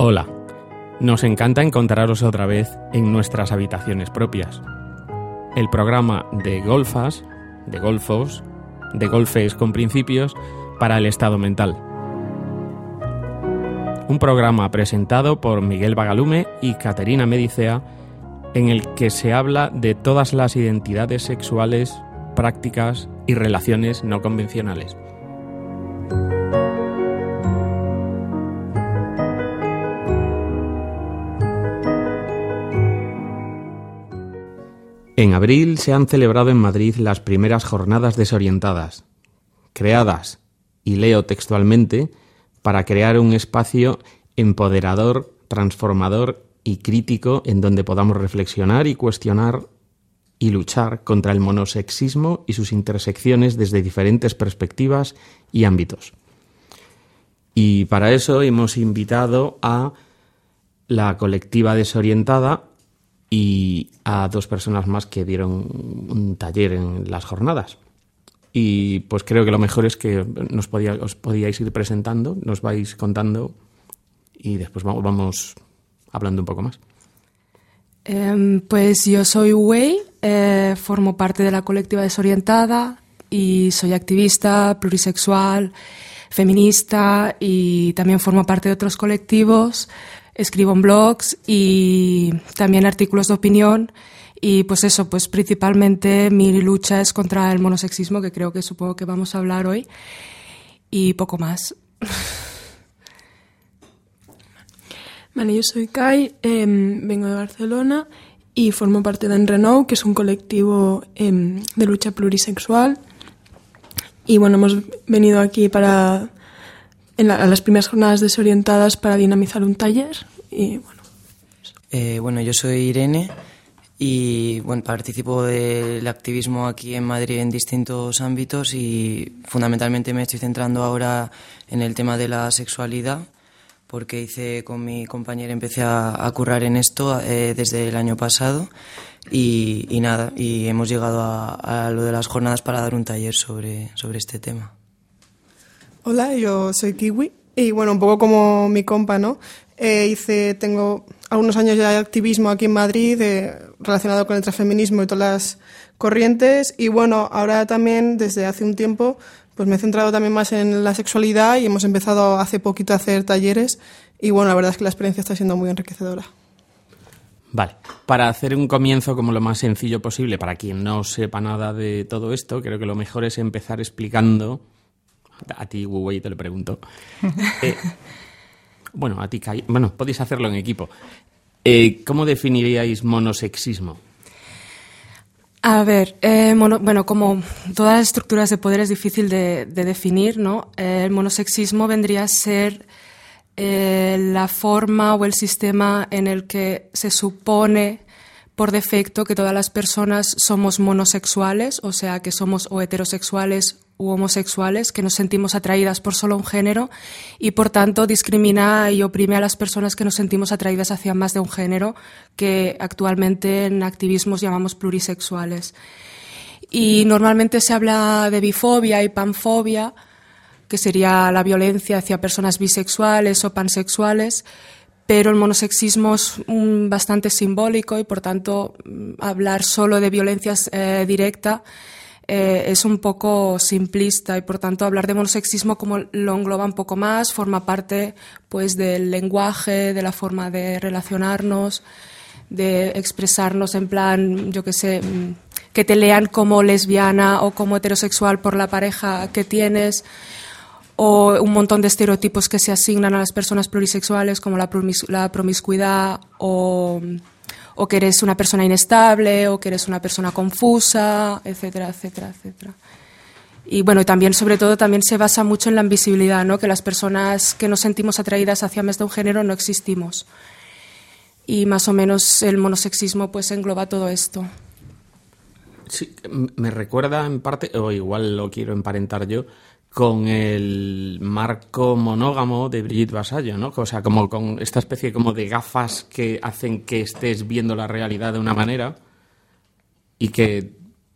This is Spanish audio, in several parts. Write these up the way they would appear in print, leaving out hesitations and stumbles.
Hola, nos encanta encontraros otra vez en nuestras habitaciones propias. El programa de Golfas, de Golfos, de Golfes con principios para el estado mental. Un programa presentado por Miguel Bagalume y Caterina Medicea, en el que se habla de todas las identidades sexuales, prácticas y relaciones no convencionales. En abril se han celebrado en Madrid las primeras jornadas desorientadas, creadas, y leo textualmente, para crear un espacio empoderador, transformador y crítico en donde podamos reflexionar y cuestionar y luchar contra el monosexismo y sus intersecciones desde diferentes perspectivas y ámbitos. Y para eso hemos invitado a la colectiva Desorientada y a dos personas más que dieron un taller en las jornadas. Y pues creo que lo mejor es que os podíais ir presentando, nos vais contando y después vamos hablando un poco más. Pues yo soy Wei, formo parte de la colectiva Desorientada y soy activista, plurisexual, feminista y también formo parte de otros colectivos. Escribo en blogs y también artículos de opinión y pues eso, pues principalmente mi lucha es contra el monosexismo, que supongo que vamos a hablar hoy, y poco más. Vale, yo soy Kai, vengo de Barcelona y formo parte de Enrenou, que es un colectivo de lucha plurisexual. Y bueno, hemos venido aquí a las primeras jornadas desorientadas para dinamizar un taller y bueno. Yo soy Irene y bueno, participo del activismo aquí en Madrid en distintos ámbitos y fundamentalmente me estoy centrando ahora en el tema de la sexualidad, porque con mi compañera empecé a currar en esto desde el año pasado y hemos llegado a lo de las jornadas para dar un taller sobre este tema. Hola, yo soy Kiwi y bueno, un poco como mi compa, ¿no? Tengo algunos años ya de activismo aquí en Madrid relacionado con el transfeminismo y todas las corrientes y bueno, ahora también desde hace un tiempo pues me he centrado también más en la sexualidad y hemos empezado hace poquito a hacer talleres y bueno, la verdad es que la experiencia está siendo muy enriquecedora. Vale, para hacer un comienzo como lo más sencillo posible, para quien no sepa nada de todo esto, creo que lo mejor es empezar explicando. A ti, Wu-Wei, te lo pregunto. Bueno, a ti, Kai. Bueno, podéis hacerlo en equipo. ¿Cómo definiríais monosexismo? A ver, como todas las estructuras de poder es difícil de definir, ¿no? El monosexismo vendría a ser la forma o el sistema en el que se supone por defecto que todas las personas somos monosexuales, o sea, que somos o heterosexuales u homosexuales, que nos sentimos atraídas por solo un género y, por tanto, discrimina y oprime a las personas que nos sentimos atraídas hacia más de un género, que actualmente en activismos llamamos plurisexuales. Y normalmente se habla de bifobia y panfobia, que sería la violencia hacia personas bisexuales o pansexuales, pero el monosexismo es bastante simbólico y, por tanto, hablar solo de violencia directa es un poco simplista y, por tanto, hablar de monosexismo como lo engloba un poco más, forma parte pues del lenguaje, de la forma de relacionarnos, de expresarnos en plan, yo qué sé, que te lean como lesbiana o como heterosexual por la pareja que tienes, o un montón de estereotipos que se asignan a las personas plurisexuales como la promiscuidad o que eres una persona inestable o que eres una persona confusa, etcétera, etcétera, etcétera. Y bueno, también, sobre todo, también se basa mucho en la invisibilidad, ¿no? Que las personas que nos sentimos atraídas hacia más de un género no existimos. Y más o menos el monosexismo pues engloba todo esto. Sí, me recuerda en parte, o igual lo quiero emparentar yo, con el marco monógamo de Brigitte Vasallo, ¿no? O sea, como con esta especie como de gafas que hacen que estés viendo la realidad de una manera y que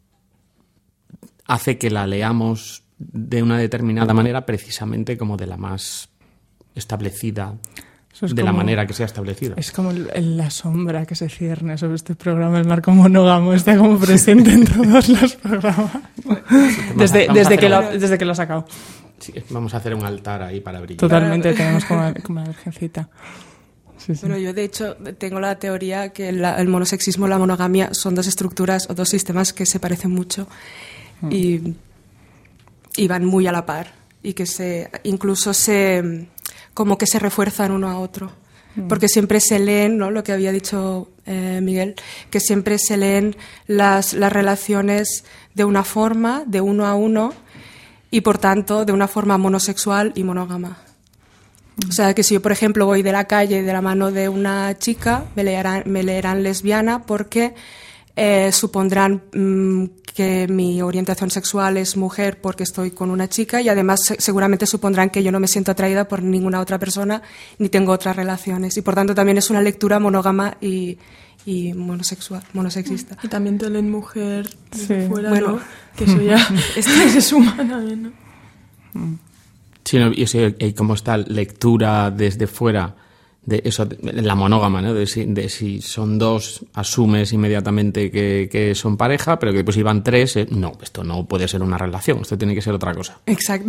hace que la leamos de una determinada manera precisamente como de la más establecida de la manera que se ha establecido. Es como la sombra que se cierne sobre este programa, el marco monógamo está como presente en todos los programas. Desde que lo ha sacado. Sí, vamos a hacer un altar ahí para brillar. Totalmente, tenemos como una virgencita. Sí. Bueno, yo de hecho tengo la teoría que el monosexismo y la monogamia son dos estructuras o dos sistemas que se parecen mucho y van muy a la par y que incluso como que se refuerzan uno a otro. Porque siempre se leen, ¿no? Lo que había dicho Miguel, que siempre se leen las relaciones de una forma, de uno a uno, y por tanto de una forma monosexual y monógama. O sea, que si yo, por ejemplo, voy de la calle de la mano de una chica, me leerán lesbiana porque supondrán que mi orientación sexual es mujer porque estoy con una chica, y además seguramente supondrán que yo no me siento atraída por ninguna otra persona ni tengo otras relaciones. Y por tanto también es una lectura monógama y monosexista. Y también te leen mujer desde fuera, bueno, ¿no? Que eso ya se suma también, ¿no? Sí, y cómo está lectura desde fuera de eso, la monógama, ¿no? De si son dos, asumes inmediatamente que son pareja, pero que después iban tres, no, esto no puede ser una relación, esto tiene que ser otra cosa. Exacto.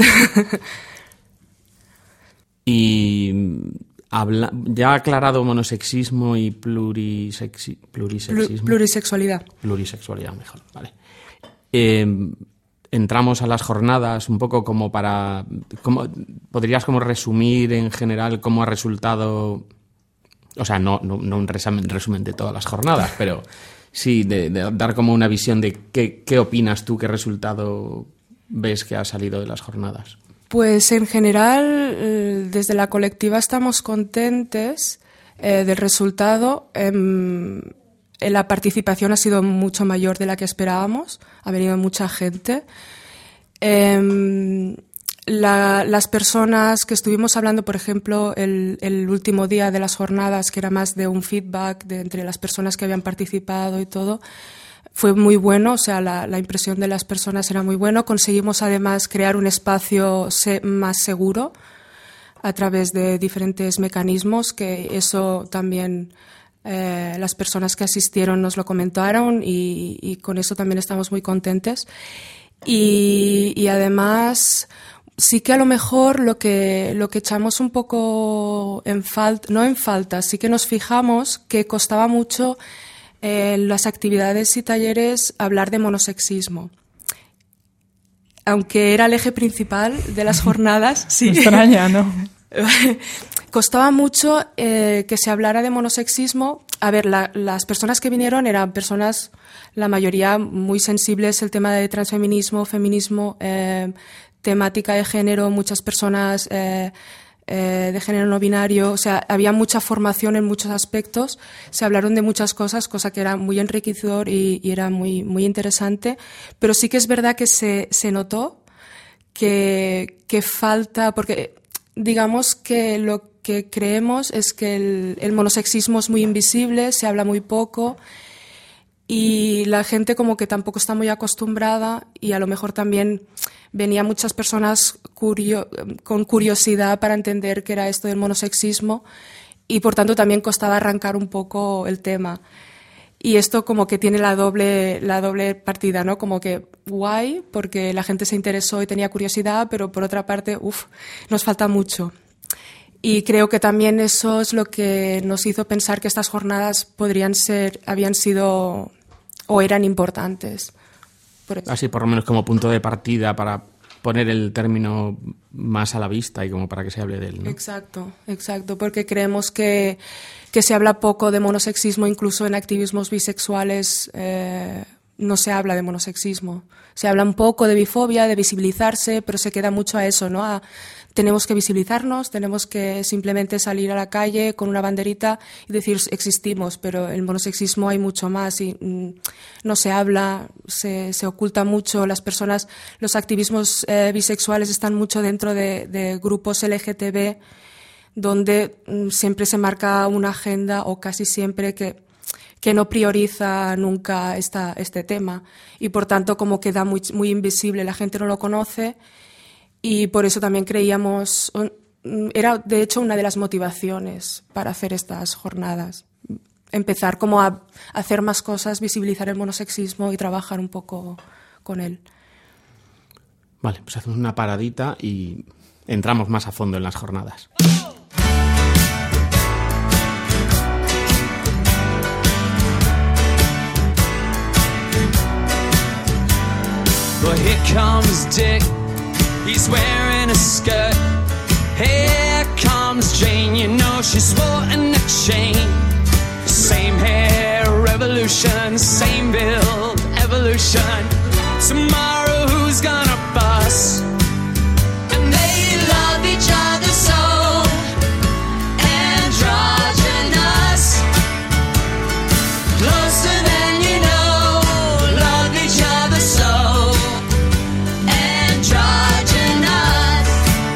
Y ya aclarado monosexismo y plurisexismo. Plurisexualidad. Plurisexualidad, mejor, vale. Entramos a las jornadas un poco como para... ¿Podrías como resumir en general cómo ha resultado? O sea, no un resumen de todas las jornadas, pero sí de dar como una visión de qué opinas tú, qué resultado ves que ha salido de las jornadas. Pues en general, desde la colectiva estamos contentes del resultado. La participación ha sido mucho mayor de la que esperábamos, ha venido mucha gente. Las personas que estuvimos hablando, por ejemplo, el último día de las jornadas, que era más de un feedback entre las personas que habían participado y todo, fue muy bueno, o sea, la impresión de las personas era muy bueno. Conseguimos además crear un espacio más seguro a través de diferentes mecanismos, que eso también... las personas que asistieron nos lo comentaron y con eso también estamos muy contentes. Y además, sí que a lo mejor lo que echamos un poco en falta, no en falta, sí que nos fijamos que costaba mucho en las actividades y talleres hablar de monosexismo. Aunque era el eje principal de las jornadas, sí. Me extraña, ¿no? Costaba mucho que se hablara de monosexismo. A ver, las personas que vinieron eran personas, la mayoría muy sensibles al tema de transfeminismo, feminismo, temática de género, muchas personas de género no binario. O sea, había mucha formación en muchos aspectos. Se hablaron de muchas cosas, cosa que era muy enriquecedor y era muy, muy interesante. Pero sí que es verdad que se notó que falta, porque digamos que lo que creemos es que el monosexismo es muy invisible, se habla muy poco y la gente como que tampoco está muy acostumbrada, y a lo mejor también venían muchas personas con curiosidad para entender qué era esto del monosexismo, y por tanto también costaba arrancar un poco el tema. Y esto como que tiene la doble partida, ¿no? Como que guay, porque la gente se interesó y tenía curiosidad, pero por otra parte, nos falta mucho. Y creo que también eso es lo que nos hizo pensar que estas jornadas habían sido o eran importantes. Así por lo menos como punto de partida para poner el término más a la vista y como para que se hable de él, ¿no? Exacto, porque creemos que se habla poco de monosexismo, incluso en activismos bisexuales no se habla de monosexismo. Se habla un poco de bifobia, de visibilizarse, pero se queda mucho a eso, ¿no? Tenemos que visibilizarnos, tenemos que simplemente salir a la calle con una banderita y decir existimos, pero el monosexismo hay mucho más y no se habla, se oculta mucho. Las personas, los activismos bisexuales están mucho dentro de grupos LGTB, donde siempre se marca una agenda, o casi siempre, que no prioriza nunca este tema, y por tanto como queda muy, muy invisible, la gente no lo conoce. Y por eso también creíamos, era de hecho una de las motivaciones para hacer estas jornadas. Empezar como a hacer más cosas, visibilizar el monosexismo y trabajar un poco con él. Vale, pues hacemos una paradita y entramos más a fondo en las jornadas. Well, here comes Dick, he's wearing a skirt. Here comes Jane, you know she's sporting a chain. Same hair, revolution, same build, evolution. Tomorrow who's gonna bust? And they love each other so, androgynous. Closer than you know, love each other so, androgynous.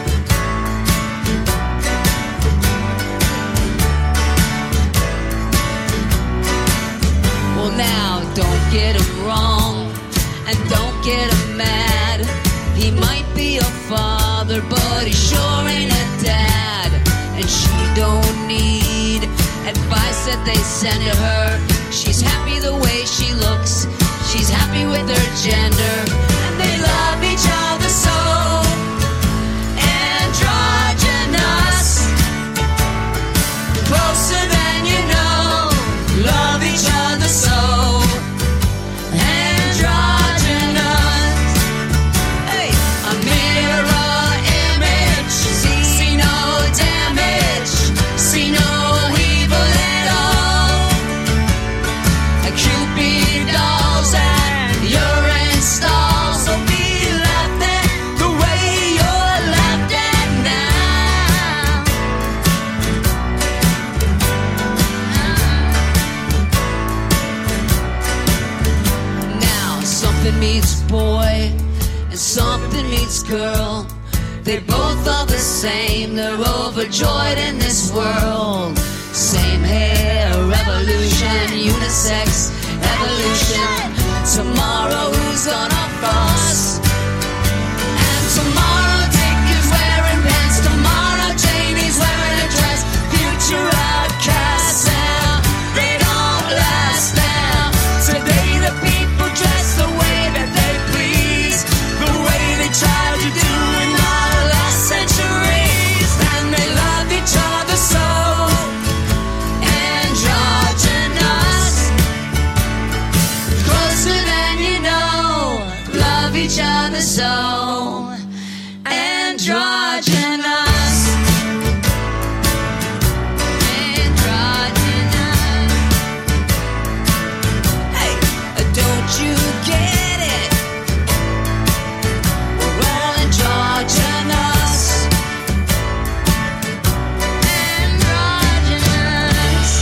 Well now, don't get him wrong, and don't get him mad. He might be a father, but he sure ain't a dad. And she don't need advice that they send to her. She's happy the way she looks, she's happy with her gender. And they love each other so, androgynous. Closer than you know, love each other so, androgynous. Hey, a mirror image, see no damage, see no evil at all. A Cupid dolls and urine stalls, so be laughed at the way you're laughed at now. Now something meets boy and something meets girl. They both are the same, they're overjoyed in this world. Same hair, revolution, unisex, evolution. Tomorrow who's gonna fuss? And tomorrow Dick is wearing pants, tomorrow Janie's wearing a dress. Future outcasts now, they don't last now. Today the people dress the way that they please, the way they tried to do in our last centuries. And they love each other so, androgynous. Closer than you know, love each other so, androgynous. Androgynous. Hey, don't you get it? We're all androgynous. Androgynous.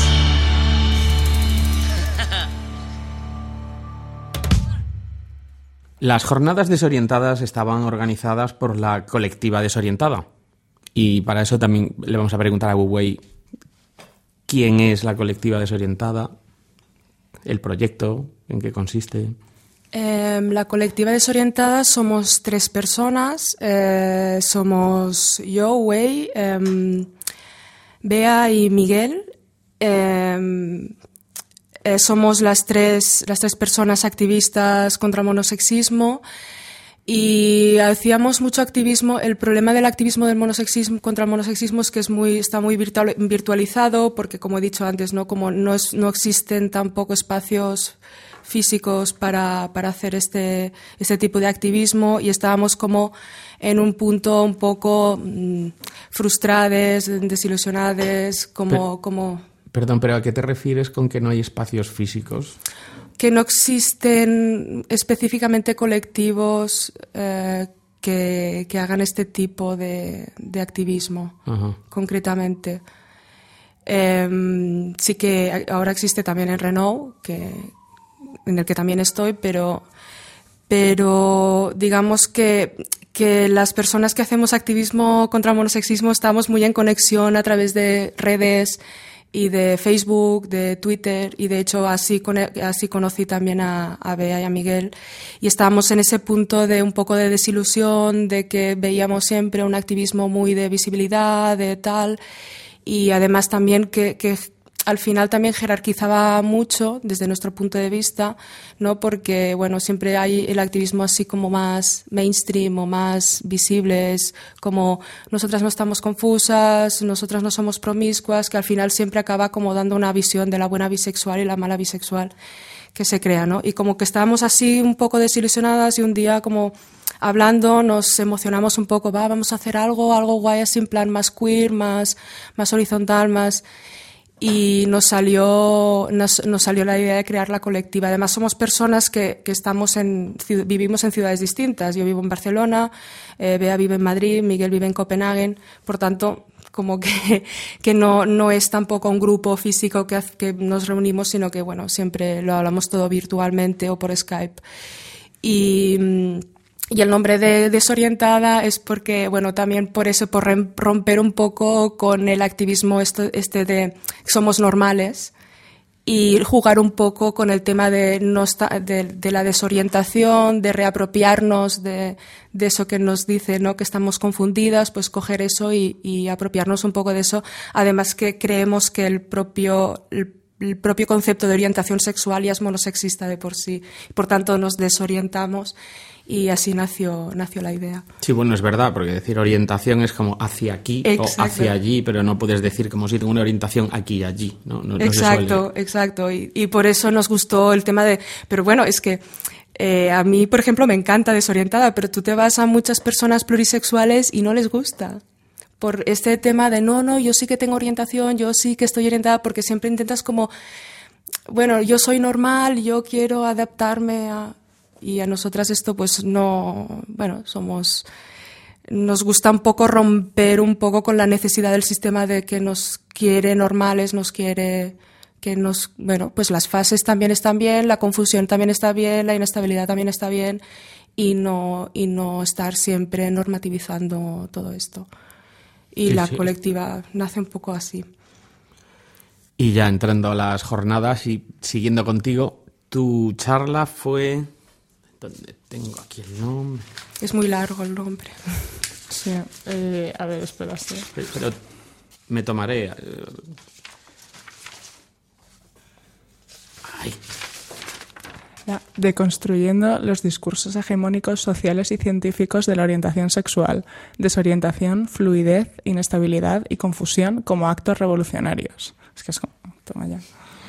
Las jornadas desorientadas estaban organizadas por la colectiva Desorientada. Y para eso también le vamos a preguntar a Wu Wei quién es la colectiva Desorientada, el proyecto, en qué consiste. La colectiva Desorientada somos 3 personas. Somos yo, Wei, Bea y Miguel. Somos las tres personas activistas contra el monosexismo y hacíamos mucho activismo. El problema del activismo del monosexismo contra el monosexismo es que está muy virtualizado porque, como he dicho antes, no existen tampoco espacios físicos para hacer este tipo de activismo y estábamos como en un punto un poco frustrados, desilusionados, como Perdón, pero ¿a qué te refieres con que no hay espacios físicos? Que no existen específicamente colectivos que hagan este tipo de activismo, Ajá. concretamente. Sí que ahora existe también en Renault, en el que también estoy, pero digamos que las personas que hacemos activismo contra el monosexismo estamos muy en conexión a través de redes y de Facebook, de Twitter, y de hecho así conocí también a Bea y a Miguel, y estábamos en ese punto de un poco de desilusión, de que veíamos siempre un activismo muy de visibilidad, de tal, y además también que al final también jerarquizaba mucho desde nuestro punto de vista, ¿no? Porque bueno, siempre hay el activismo así como más mainstream o más visible, es como nosotras no estamos confusas, nosotras no somos promiscuas, que al final siempre acaba como dando una visión de la buena bisexual y la mala bisexual que se crea, ¿no? Y como que estábamos así un poco desilusionadas y un día como hablando nos emocionamos un poco, vamos a hacer algo guay así en plan más queer, más horizontal, más... Y nos salió la idea de crear la colectiva. Además, somos personas que vivimos en ciudades distintas. Yo vivo en Barcelona, Bea vive en Madrid, Miguel vive en Copenhague. Por tanto, como que no es tampoco un grupo físico que nos reunimos, sino que, bueno, siempre lo hablamos todo virtualmente o por Skype. Y el nombre de Desorientada es porque, bueno, también por eso, por romper un poco con el activismo de somos normales y jugar un poco con el tema de la desorientación, de reapropiarnos de eso que nos dice, ¿no? Que estamos confundidas, pues coger eso y apropiarnos un poco de eso. Además que creemos que el propio concepto de orientación sexual ya es monosexista de por sí. Por tanto, nos desorientamos. Y así nació la idea. Sí, bueno, es verdad, porque decir orientación es como hacia aquí o hacia allí, pero no puedes decir como si tengo una orientación aquí y allí, ¿no? Exacto. Y por eso nos gustó el tema de... Pero bueno, es que a mí, por ejemplo, me encanta Desorientada, pero tú te vas a muchas personas plurisexuales y no les gusta. Por este tema de no, yo sí que tengo orientación, yo sí que estoy orientada, porque siempre intentas como... Bueno, yo soy normal, yo quiero adaptarme a... Y a nosotras esto pues no, bueno, nos gusta un poco romper un poco con la necesidad del sistema de que nos quiere normales, nos quiere bueno, pues las fases también están bien, la confusión también está bien, la inestabilidad también está bien y no estar siempre normativizando todo esto. Y la colectiva nace un poco así. Y ya entrando a las jornadas y siguiendo contigo, tu charla fue... ¿Dónde tengo aquí el nombre? Es muy largo el nombre. Sí, a ver, espera. Pero me tomaré... Ay. Deconstruyendo los discursos hegemónicos sociales y científicos de la orientación sexual, desorientación, fluidez, inestabilidad y confusión como actos revolucionarios. Es que es como... Toma ya.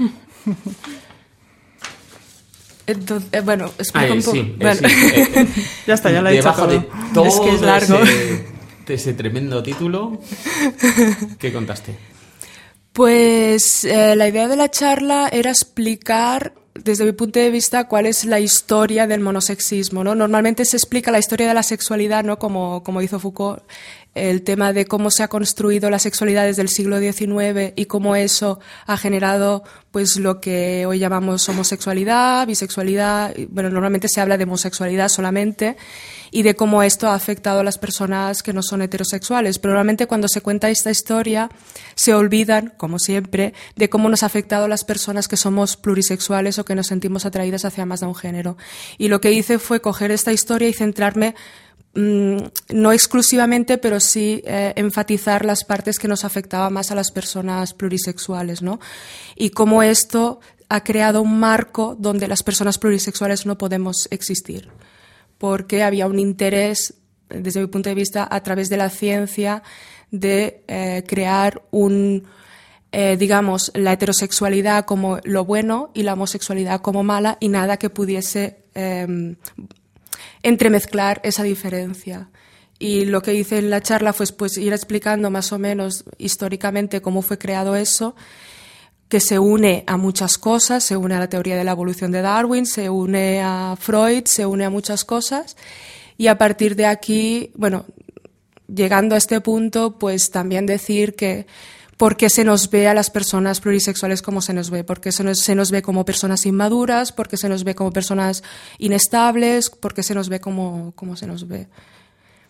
Entonces, bueno, explica un poco. Sí, bueno. Ya está, ya lo he dicho todo. Debajo de todo es que es largo. Ese tremendo título, ¿qué contaste? Pues la idea de la charla era explicar, desde mi punto de vista, cuál es la historia del monosexismo, ¿no? Normalmente se explica la historia de la sexualidad, ¿no? Como hizo Foucault, el tema de cómo se ha construido la sexualidad desde el siglo XIX y cómo eso ha generado pues lo que hoy llamamos homosexualidad, bisexualidad. Bueno, normalmente se habla de homosexualidad solamente y de cómo esto ha afectado a las personas que no son heterosexuales. Pero normalmente cuando se cuenta esta historia se olvidan, como siempre, de cómo nos ha afectado a las personas que somos plurisexuales o que nos sentimos atraídas hacia más de un género. Y lo que hice fue coger esta historia y centrarme no exclusivamente, pero sí enfatizar las partes que nos afectaban más a las personas plurisexuales, ¿no? Y cómo esto ha creado un marco donde las personas plurisexuales no podemos existir, porque había un interés, desde mi punto de vista, a través de la ciencia, de crear digamos, la heterosexualidad como lo bueno y la homosexualidad como mala, y nada que pudiese entremezclar esa diferencia. Y lo que hice en la charla fue pues ir explicando más o menos históricamente cómo fue creado eso, que se une a muchas cosas, se une a la teoría de la evolución de Darwin, se une a Freud, se une a muchas cosas, y a partir de aquí, bueno, llegando a este punto, pues también decir que por qué se nos ve a las personas plurisexuales como se nos ve, porque se nos ve como personas inmaduras, porque se nos ve como personas inestables, porque se nos ve como se nos ve.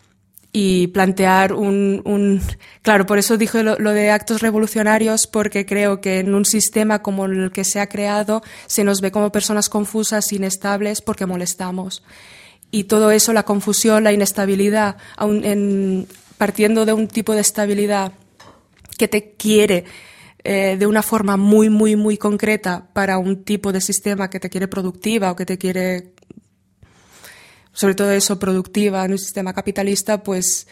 y plantear Claro, por eso dije lo de actos revolucionarios, porque creo que en un sistema como el que se ha creado se nos ve como personas confusas, inestables, porque molestamos. Y todo eso, la confusión, la inestabilidad, partiendo de un tipo de estabilidad que te quiere de una forma muy, muy, muy concreta para un tipo de sistema que te quiere productiva o que te quiere, sobre todo eso, productiva en un sistema capitalista, pues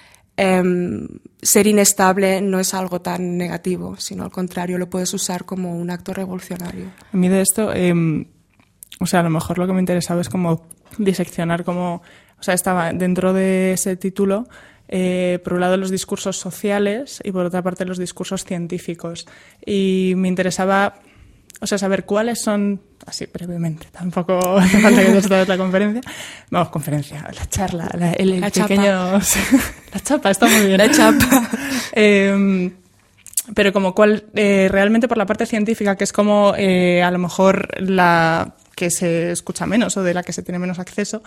ser inestable no es algo tan negativo, sino al contrario, lo puedes usar como un acto revolucionario. A mí de esto, o sea, a lo mejor lo que me interesaba es como diseccionar cómo, o sea, estaba dentro de ese título, por un lado los discursos sociales y por otra parte los discursos científicos. Y me interesaba, o sea, saber cuáles son, así brevemente, tampoco hace falta que des toda la conferencia. Vamos, conferencia, la charla, el la pequeño... La chapa, está muy bien. La chapa. Pero como cuál, realmente por la parte científica, que es como a lo mejor la que se escucha menos o de la que se tiene menos acceso,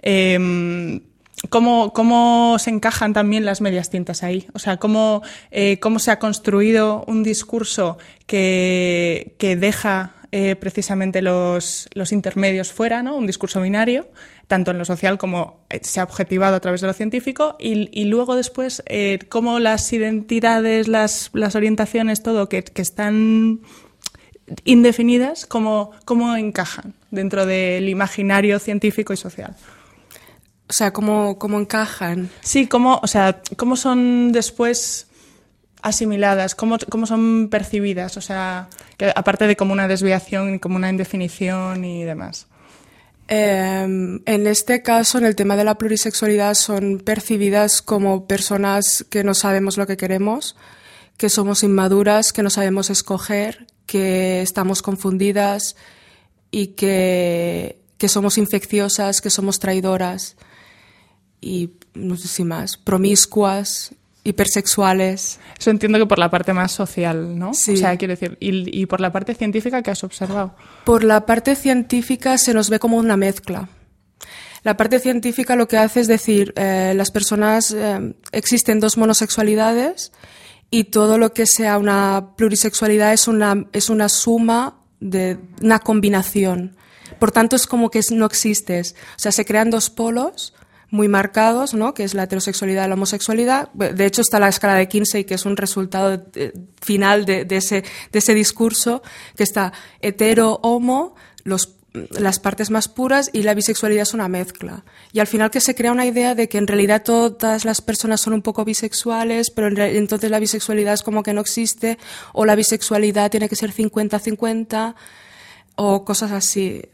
¿cómo se encajan también las medias tintas ahí? O sea, ¿cómo se ha construido un discurso que deja precisamente los intermedios fuera, ¿no? Un discurso binario, tanto en lo social como se ha objetivado a través de lo científico, y luego después cómo las identidades, las orientaciones, todo que están indefinidas, cómo encajan dentro del imaginario científico y social. O sea, ¿cómo encajan? Sí, cómo son después asimiladas, cómo son percibidas, o sea, que aparte de como una desviación, como una indefinición y demás. En este caso, en el tema de la plurisexualidad, son percibidas como personas que no sabemos lo que queremos, que somos inmaduras, que no sabemos escoger, que estamos confundidas y que somos infecciosas, que somos traidoras y no sé si más, promiscuas, hipersexuales. Eso entiendo que por la parte más social, ¿no? Sí. O sea, quiero decir, y por la parte científica, ¿qué has observado? Por la parte científica se nos ve como una mezcla. La parte científica lo que hace es decir, las personas, existen dos monosexualidades y todo lo que sea una plurisexualidad es una suma de una combinación. Por tanto, es como que no existes. O sea, se crean dos polos muy marcados, ¿no? Que es la heterosexualidad y la homosexualidad. De hecho, está la escala de Kinsey, que es un resultado final de ese discurso, que está hetero, homo, las partes más puras, y la bisexualidad es una mezcla. Y al final que se crea una idea de que en realidad todas las personas son un poco bisexuales, pero entonces la bisexualidad es como que no existe, o la bisexualidad tiene que ser 50-50, o cosas así.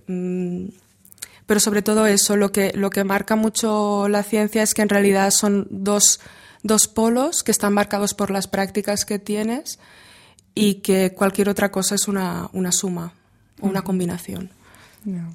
Pero sobre todo eso, lo que marca mucho la ciencia es que en realidad son dos polos que están marcados por las prácticas que tienes y que cualquier otra cosa es una suma o una combinación. No.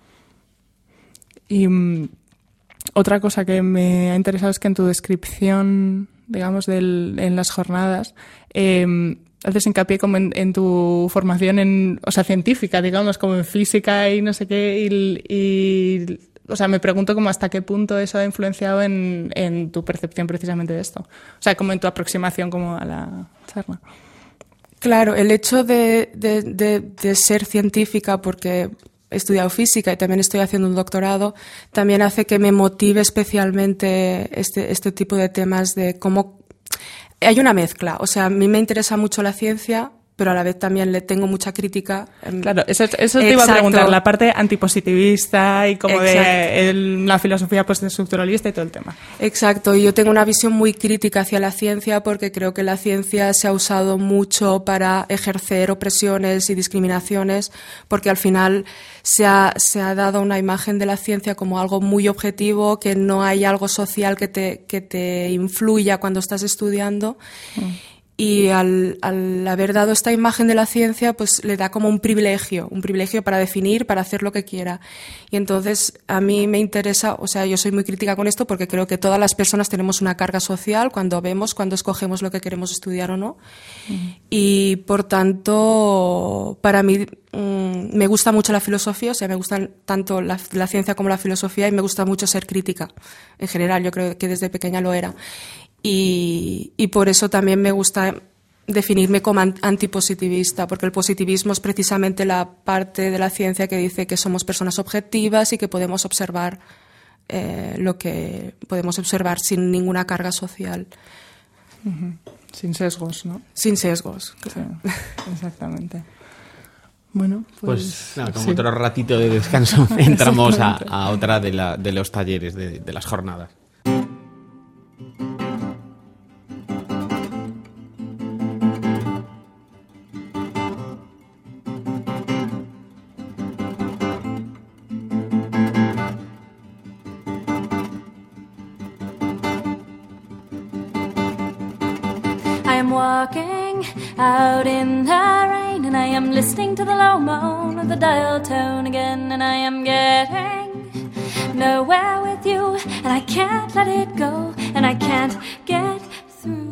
Y otra cosa que me ha interesado es que en tu descripción, digamos, en las jornadas, haces hincapié como en tu formación científica, digamos, como en física y no sé qué, y o sea, me pregunto como hasta qué punto eso ha influenciado en tu percepción precisamente de esto. O sea, como en tu aproximación como a la charla. Claro, el hecho de ser científica, porque he estudiado física y también estoy haciendo un doctorado, también hace que me motive especialmente este tipo de temas de cómo... Hay una mezcla, o sea, a mí me interesa mucho la ciencia, pero a la vez también le tengo mucha crítica. Claro, eso te iba a preguntar, la parte antipositivista y como de la filosofía postestructuralista y todo el tema. Exacto, y yo tengo una visión muy crítica hacia la ciencia porque creo que la ciencia se ha usado mucho para ejercer opresiones y discriminaciones, porque al final se ha dado una imagen de la ciencia como algo muy objetivo, que no hay algo social que te influya cuando estás estudiando. Y al haber dado esta imagen de la ciencia, pues le da como un privilegio para definir, para hacer lo que quiera. Y entonces a mí me interesa, o sea, yo soy muy crítica con esto porque creo que todas las personas tenemos una carga social cuando escogemos lo que queremos estudiar o no. Y por tanto, para mí me gusta mucho la filosofía, o sea, me gustan tanto la ciencia como la filosofía, y me gusta mucho ser crítica en general. Yo creo que desde pequeña lo era. Y por eso también me gusta definirme como antipositivista, porque el positivismo es precisamente la parte de la ciencia que dice que somos personas objetivas y que podemos observar lo que podemos observar sin ninguna carga social. Sin sesgos, ¿no? Sin sesgos. Sí, exactamente. Bueno, pues nada, con otro ratito de descanso entramos a otra de los talleres, de las jornadas. Walking out in the rain, and I am listening to the low moan of the dial tone again, and I am getting nowhere with you, and I can't let it go, and I can't get through.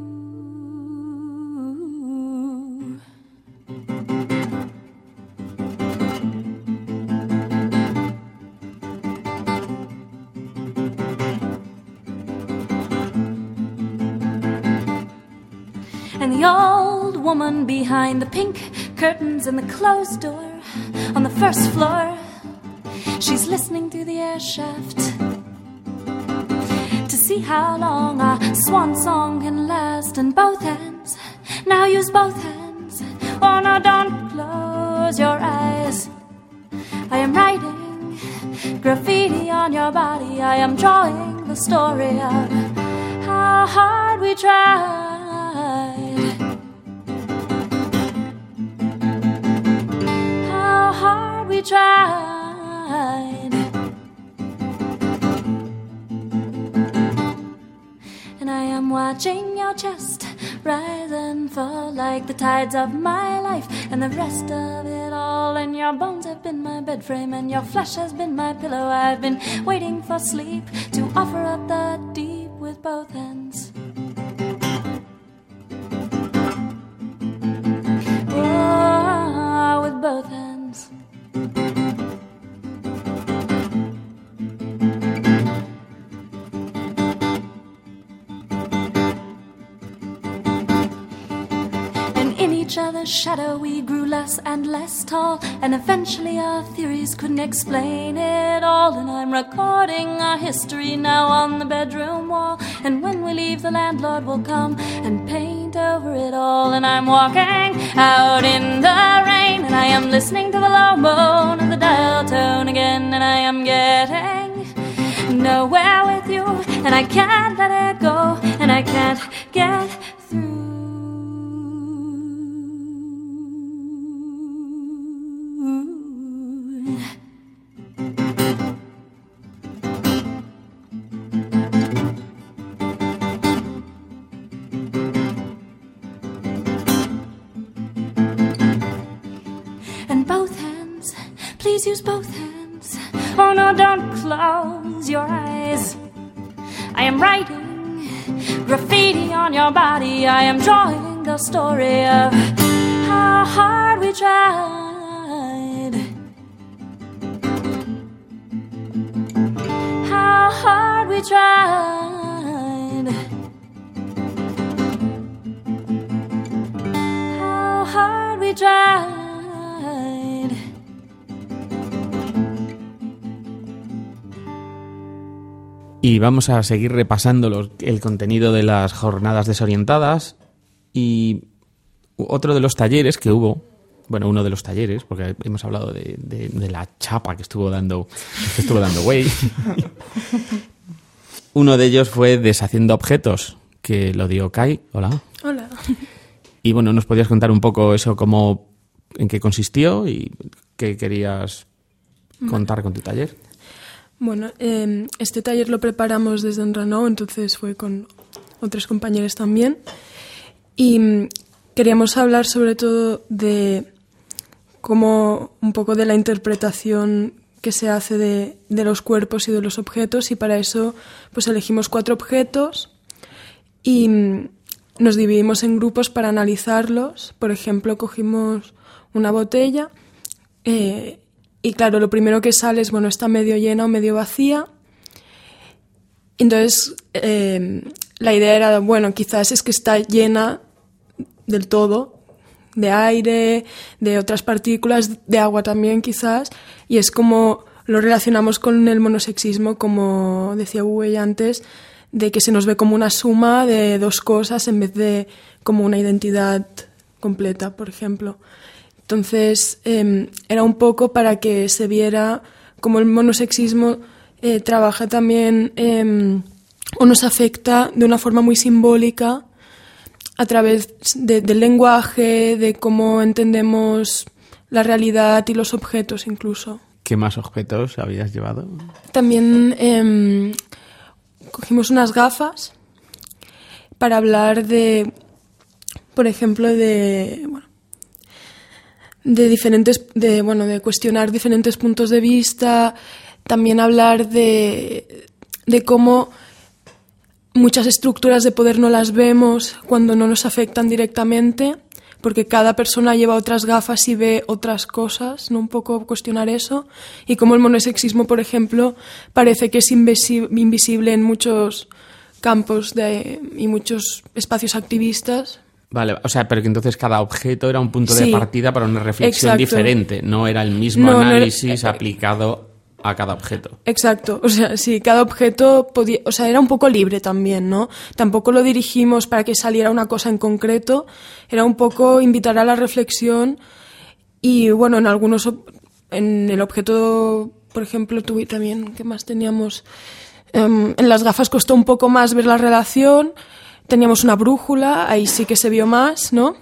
And the old woman behind the pink curtains and the closed door on the first floor, she's listening through the air shaft to see how long a swan song can last. And both hands, now use both hands. Oh no, don't close your eyes. I am writing graffiti on your body. I am drawing the story of how hard we tried. How hard we tried. And I am watching your chest rise and fall like the tides of my life, and the rest of it all. And your bones have been my bed frame, and your flesh has been my pillow. I've been waiting for sleep to offer up the deep with both hands. Oh, with both hands. Each other's shadow we grew less and less tall, and eventually our theories couldn't explain it all. And I'm recording our history now on the bedroom wall, and when we leave the landlord will come and paint over it all. And I'm walking out in the rain, and I am listening to the low moan of the dial tone again, and I am getting nowhere with you, and I can't let it go, and I can't get through. Please use both hands. Oh no, don't close your eyes. I am writing graffiti on your body. I am drawing the story of how hard we tried. How hard we tried. How hard we tried. Y vamos a seguir repasando el contenido de las jornadas desorientadas. Y otro de los talleres que hubo, bueno, uno de los talleres, porque hemos hablado de la chapa que estuvo dando Way. Uno de ellos fue Deshaciendo Objetos, que lo dio Kai. Hola. Hola. Y bueno, ¿nos podías contar un poco eso, en qué consistió y qué querías contar con tu taller? Bueno, este taller lo preparamos desde Enranou, entonces fue con otros compañeros también. Y queríamos hablar sobre todo de cómo un poco de la interpretación que se hace de los cuerpos y de los objetos, y para eso pues elegimos 4 objetos y nos dividimos en grupos para analizarlos. Por ejemplo, cogimos una botella Y claro, lo primero que sale es, bueno, está medio llena o medio vacía. Entonces, la idea era, bueno, quizás es que está llena del todo, de aire, de otras partículas, de agua también quizás, y es como lo relacionamos con el monosexismo, como decía Uwe antes, de que se nos ve como una suma de dos cosas en vez de como una identidad completa, por ejemplo. Entonces, era un poco para que se viera como el monosexismo trabaja también o nos afecta de una forma muy simbólica a través del lenguaje, de cómo entendemos la realidad y los objetos incluso. ¿Qué más objetos habías llevado? También cogimos unas gafas para hablar de, por ejemplo, de cuestionar diferentes puntos de vista, también hablar de cómo muchas estructuras de poder no las vemos cuando no nos afectan directamente, porque cada persona lleva otras gafas y ve otras cosas, ¿no? Un poco cuestionar eso, y cómo el monosexismo, por ejemplo, parece que es invisible en muchos campos y muchos espacios activistas. Vale, o sea, pero que entonces cada objeto era un punto de partida para una reflexión exacto. diferente, no era el mismo análisis aplicado a cada objeto. Exacto, o sea, sí, cada objeto podía, o sea, era un poco libre también, ¿no? Tampoco lo dirigimos para que saliera una cosa en concreto, era un poco invitar a la reflexión y, bueno, en el objeto, por ejemplo, tuve también, ¿qué más teníamos? En las gafas costó un poco más ver la relación, teníamos una brújula, ahí sí que se vio más, ¿no?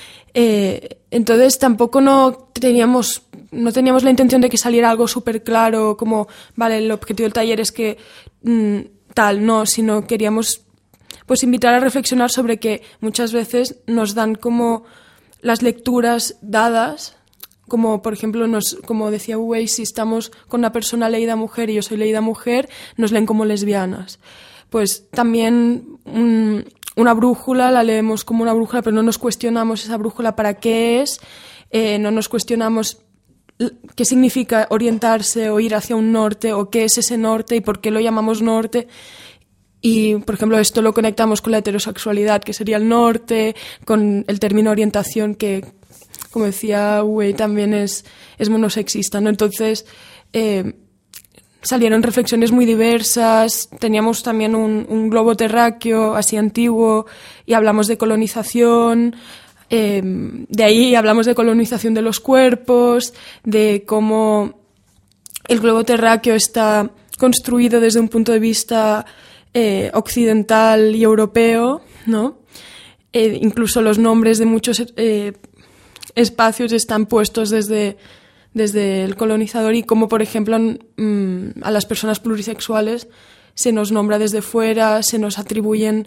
Entonces tampoco no teníamos la intención de que saliera algo súper claro, como, vale, el objetivo del taller es que tal, no, sino queríamos pues invitar a reflexionar sobre que muchas veces nos dan como las lecturas dadas, como por ejemplo, como decía Uwe, si estamos con una persona leída mujer y yo soy leída mujer, nos leen como lesbianas. Pues también una brújula la leemos como una brújula, pero no nos cuestionamos esa brújula para qué es, no nos cuestionamos qué significa orientarse o ir hacia un norte o qué es ese norte y por qué lo llamamos norte. Y, por ejemplo, esto lo conectamos con la heterosexualidad, que sería el norte, con el término orientación, que, como decía Uwe, también es monosexista, ¿no? Entonces, salieron reflexiones muy diversas, teníamos también un globo terráqueo así antiguo y hablamos de colonización, de ahí hablamos de colonización de los cuerpos, de cómo el globo terráqueo está construido desde un punto de vista occidental y europeo, ¿no? Incluso los nombres de muchos espacios están puestos desde el colonizador y como, por ejemplo, a las personas plurisexuales se nos nombra desde fuera, se nos atribuyen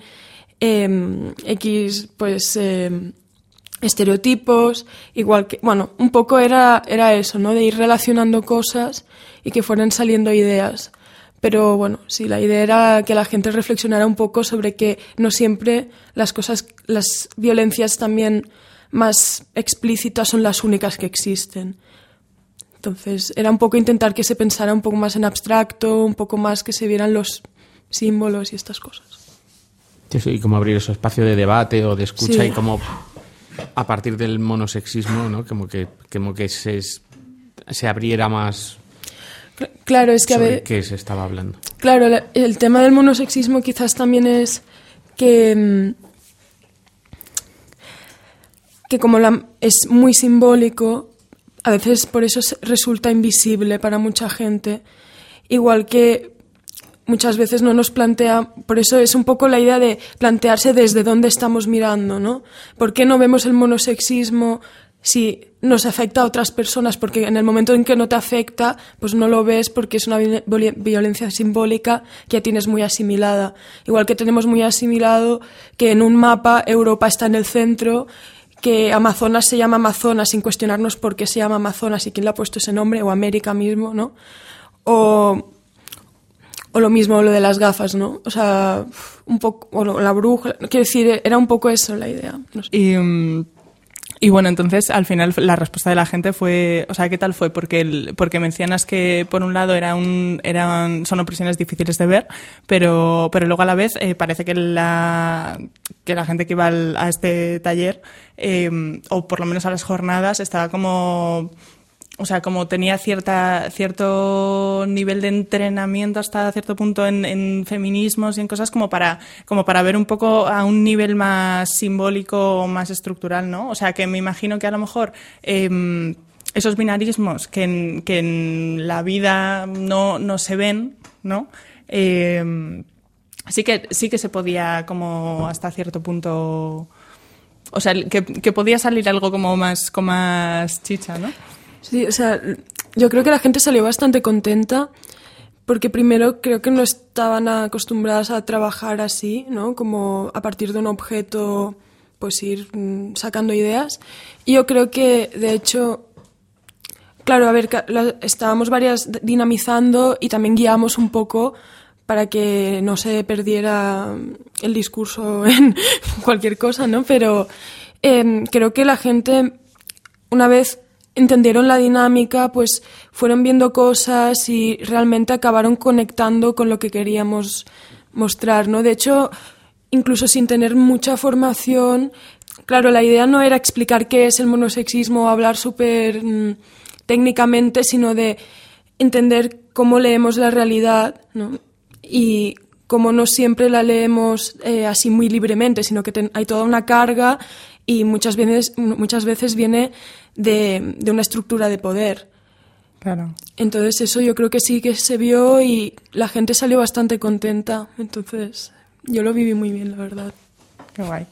estereotipos, igual que, bueno, un poco era eso, ¿no? De ir relacionando cosas y que fueran saliendo ideas. Pero bueno, sí, la idea era que la gente reflexionara un poco sobre que no siempre las violencias también más explícitas son las únicas que existen. Entonces, era un poco intentar que se pensara un poco más en abstracto, un poco más que se vieran los símbolos y estas cosas. Sí, y como abrir ese espacio de debate o de escucha, sí. Y como a partir del monosexismo, ¿no? Como que se abriera más. Claro, es que sobre qué se estaba hablando. Claro, el tema del monosexismo quizás también es que como es muy simbólico, a veces por eso resulta invisible para mucha gente, igual que muchas veces no nos plantea, por eso es un poco la idea de plantearse desde dónde estamos mirando, ¿no? ¿Por qué no vemos el monosexismo si nos afecta a otras personas? Porque en el momento en que no te afecta, pues no lo ves porque es una violencia simbólica que ya tienes muy asimilada. Igual que tenemos muy asimilado que en un mapa Europa está en el centro, que Amazonas se llama Amazonas sin cuestionarnos por qué se llama Amazonas y quién le ha puesto ese nombre, o América mismo, ¿no? O lo mismo lo de las gafas, ¿no? O sea, un poco, o la brújula, quiero decir, era un poco eso la idea. No sé. Y Y bueno, entonces al final la respuesta de la gente fue, o sea, ¿qué tal fue? Porque mencionas que por un lado son opresiones difíciles de ver, pero luego a la vez parece que la gente que iba a este taller, o por lo menos a las jornadas, estaba como... O sea, como tenía cierto nivel de entrenamiento hasta cierto punto en feminismos y en cosas como para ver un poco a un nivel más simbólico o más estructural, ¿no? O sea, que me imagino que a lo mejor esos binarismos que en la vida no se ven, ¿no? Sí que se podía como hasta cierto punto... O sea, que podía salir algo como más con más chicha, ¿no? Sí, o sea, yo creo que la gente salió bastante contenta porque primero creo que no estaban acostumbradas a trabajar así, ¿no? Como a partir de un objeto, pues ir sacando ideas. Y yo creo que, de hecho, claro, a ver, estábamos varias dinamizando y también guiamos un poco para que no se perdiera el discurso en cualquier cosa, ¿no? Pero creo que la gente, una vez entendieron la dinámica, pues fueron viendo cosas y realmente acabaron conectando con lo que queríamos mostrar, ¿no? De hecho, incluso sin tener mucha formación, claro, la idea no era explicar qué es el monosexismo o hablar súper técnicamente, sino de entender cómo leemos la realidad, ¿no? Y cómo no siempre la leemos así muy libremente, sino que hay toda una carga y muchas veces viene de una estructura de poder. Claro. Entonces eso yo creo que sí que se vio y la gente salió bastante contenta. Entonces yo lo viví muy bien, la verdad. Qué guay.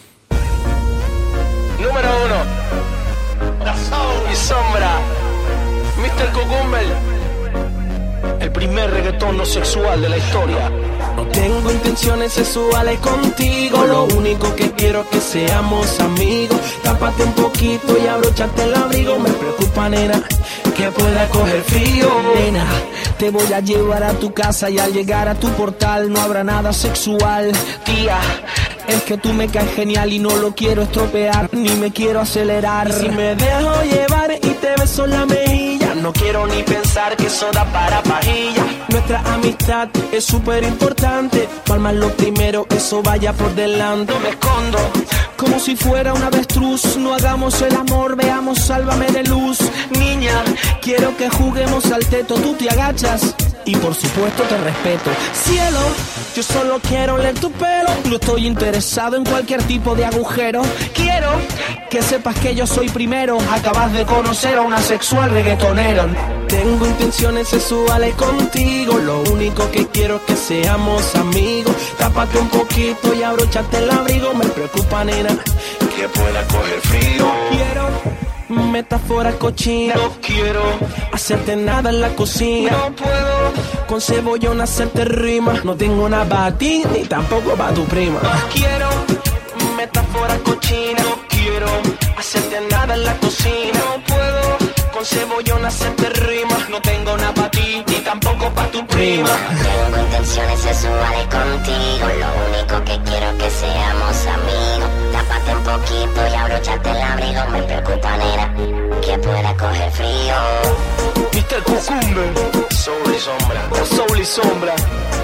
Número 1. La Soul y Sombra. Mr. Cucumber. El primer reggaetón no sexual de la historia. No tengo intenciones sexuales contigo. Lo único que quiero es que seamos amigos. Tápate un poquito y abróchate el abrigo. Me preocupa, nena, que pueda coger frío. Nena, te voy a llevar a tu casa y al llegar a tu portal no habrá nada sexual. Tía, es que tú me caes genial y no lo quiero estropear, ni me quiero acelerar. Y si me dejo llevar y te beso en la mejilla, no quiero ni pensar que eso da para pajilla. Nuestra amistad es súper importante, palmas lo primero, eso vaya por delante. Me escondo como si fuera un avestruz. No hagamos el amor, veamos Sálvame de Luz. Niña, quiero que juguemos al teto. Tú te agachas y por supuesto te respeto. Cielo, yo solo quiero oler tu pelo. No estoy interesado en cualquier tipo de agujero. Quiero que sepas que yo soy primero. Acabas de conocer a una sexual reggaetonera. Tengo intenciones sexuales contigo. Lo único que quiero es que seamos amigos. Tápate un poquito y abróchate el abrigo. Me preocupa, nena, que pueda coger frío. Quiero metáforas cochinas. No quiero hacerte nada en la cocina. No puedo con cebollón hacerte rimas. No tengo nada para ti ni tampoco para tu prima. Quiero metáforas cochinas. No quiero hacerte nada en la cocina. No puedo con cebollón hacerte rimas. No tengo nada para ti ni tampoco para tu prima. Tengo intenciones sexuales contigo. Lo único que quiero es que seamos amigos. Tápate un poquito y abróchate el abrigo. Me preocupa, nena, que pueda coger frío. Mr. Cucumber. Soul y Sombra. Soul y Sombra.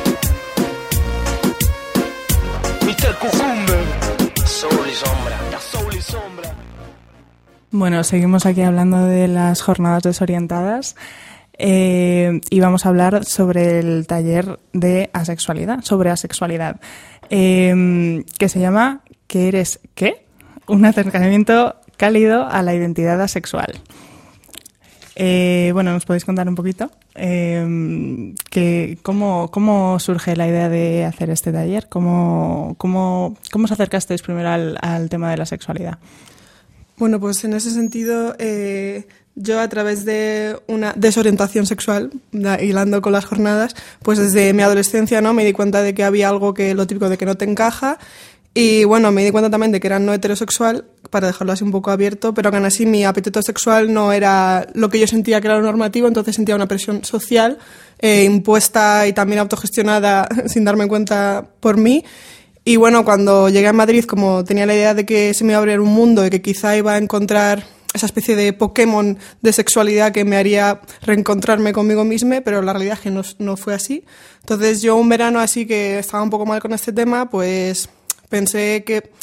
Mr. Cucumber. Soul y Sombra. Soul y Sombra. Bueno, seguimos aquí hablando de las jornadas desorientadas y vamos a hablar sobre el taller de asexualidad, sobre asexualidad, que se llama ¿Qué eres qué? Un acercamiento cálido a la identidad asexual. Bueno, ¿nos podéis contar un poquito cómo surge la idea de hacer este taller? ¿Cómo os acercasteis primero al tema de la sexualidad? Bueno, pues en ese sentido, yo a través de una desorientación sexual, hilando con las jornadas, pues desde mi adolescencia, ¿no? Me di cuenta de que había algo que lo típico de que no te encaja. Y bueno, me di cuenta también de que era no heterosexual, para dejarlo así un poco abierto, pero que aún así mi apetito sexual no era lo que yo sentía que era lo normativo, entonces sentía una presión social impuesta y también autogestionada sin darme cuenta por mí. Y bueno, cuando llegué a Madrid, como tenía la idea de que se me iba a abrir un mundo y que quizá iba a encontrar esa especie de Pokémon de sexualidad que me haría reencontrarme conmigo misma, pero la realidad es que no fue así. Entonces yo un verano así que estaba un poco mal con este tema, pues pensé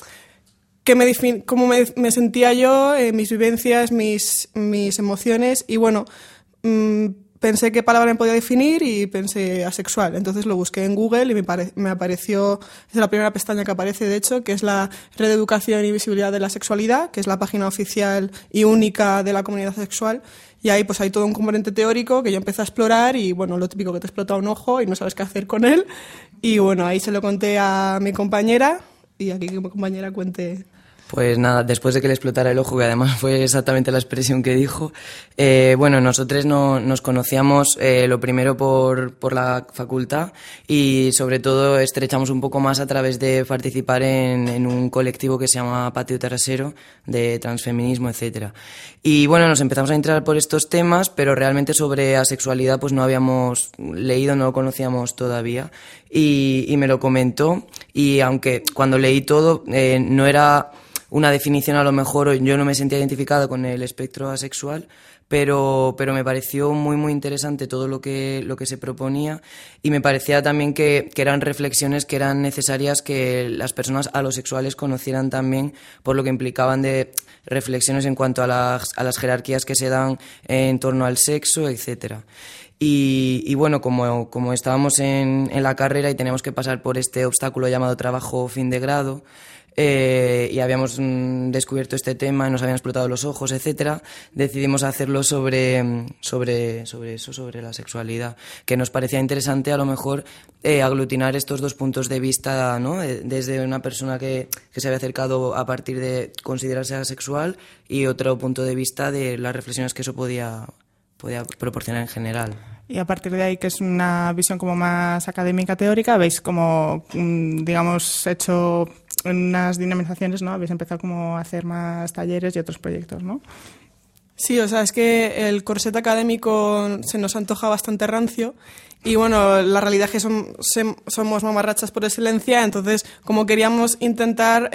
cómo me sentía yo, mis vivencias, mis emociones, y bueno, pensé qué palabra me podía definir y pensé asexual. Entonces lo busqué en Google y me apareció, es la primera pestaña que aparece, de hecho, que es la Red de Educación y Visibilidad de la Sexualidad, que es la página oficial y única de la comunidad sexual. Y ahí pues hay todo un componente teórico que yo empecé a explorar y bueno, lo típico que te explota un ojo y no sabes qué hacer con él. Y bueno, ahí se lo conté a mi compañera y aquí que mi compañera cuente. Pues nada, después de que le explotara el ojo, que además fue exactamente la expresión que dijo, bueno, nosotros nos conocíamos lo primero por la facultad y sobre todo estrechamos un poco más a través de participar en un colectivo que se llama Patio Terrasero, de transfeminismo, etcétera. Y bueno, nos empezamos a entrar por estos temas, pero realmente sobre asexualidad pues no habíamos leído, no lo conocíamos todavía y me lo comentó y aunque cuando leí todo no era una definición, a lo mejor yo no me sentía identificado con el espectro asexual, pero me pareció muy muy interesante todo lo que se proponía y me parecía también que eran reflexiones que eran necesarias que las personas alosexuales conocieran también, por lo que implicaban de reflexiones en cuanto a las jerarquías que se dan en torno al sexo, etcétera. Y bueno, como estábamos en la carrera y teníamos que pasar por este obstáculo llamado trabajo fin de grado, y habíamos descubierto este tema y nos habían explotado los ojos, etcétera, decidimos hacerlo sobre eso, sobre la sexualidad, que nos parecía interesante a lo mejor aglutinar estos dos puntos de vista, ¿no? Desde una persona que se había acercado a partir de considerarse asexual y otro punto de vista de las reflexiones que eso podía proporcionar en general. Y a partir de ahí, que es una visión como más académica, teórica, habéis como, digamos, hecho unas dinamizaciones, ¿no? Habéis empezado como a hacer más talleres y otros proyectos, ¿no? Sí, o sea, es que el corset académico se nos antoja bastante rancio y bueno, la realidad es que somos mamarrachas por excelencia, entonces como queríamos intentar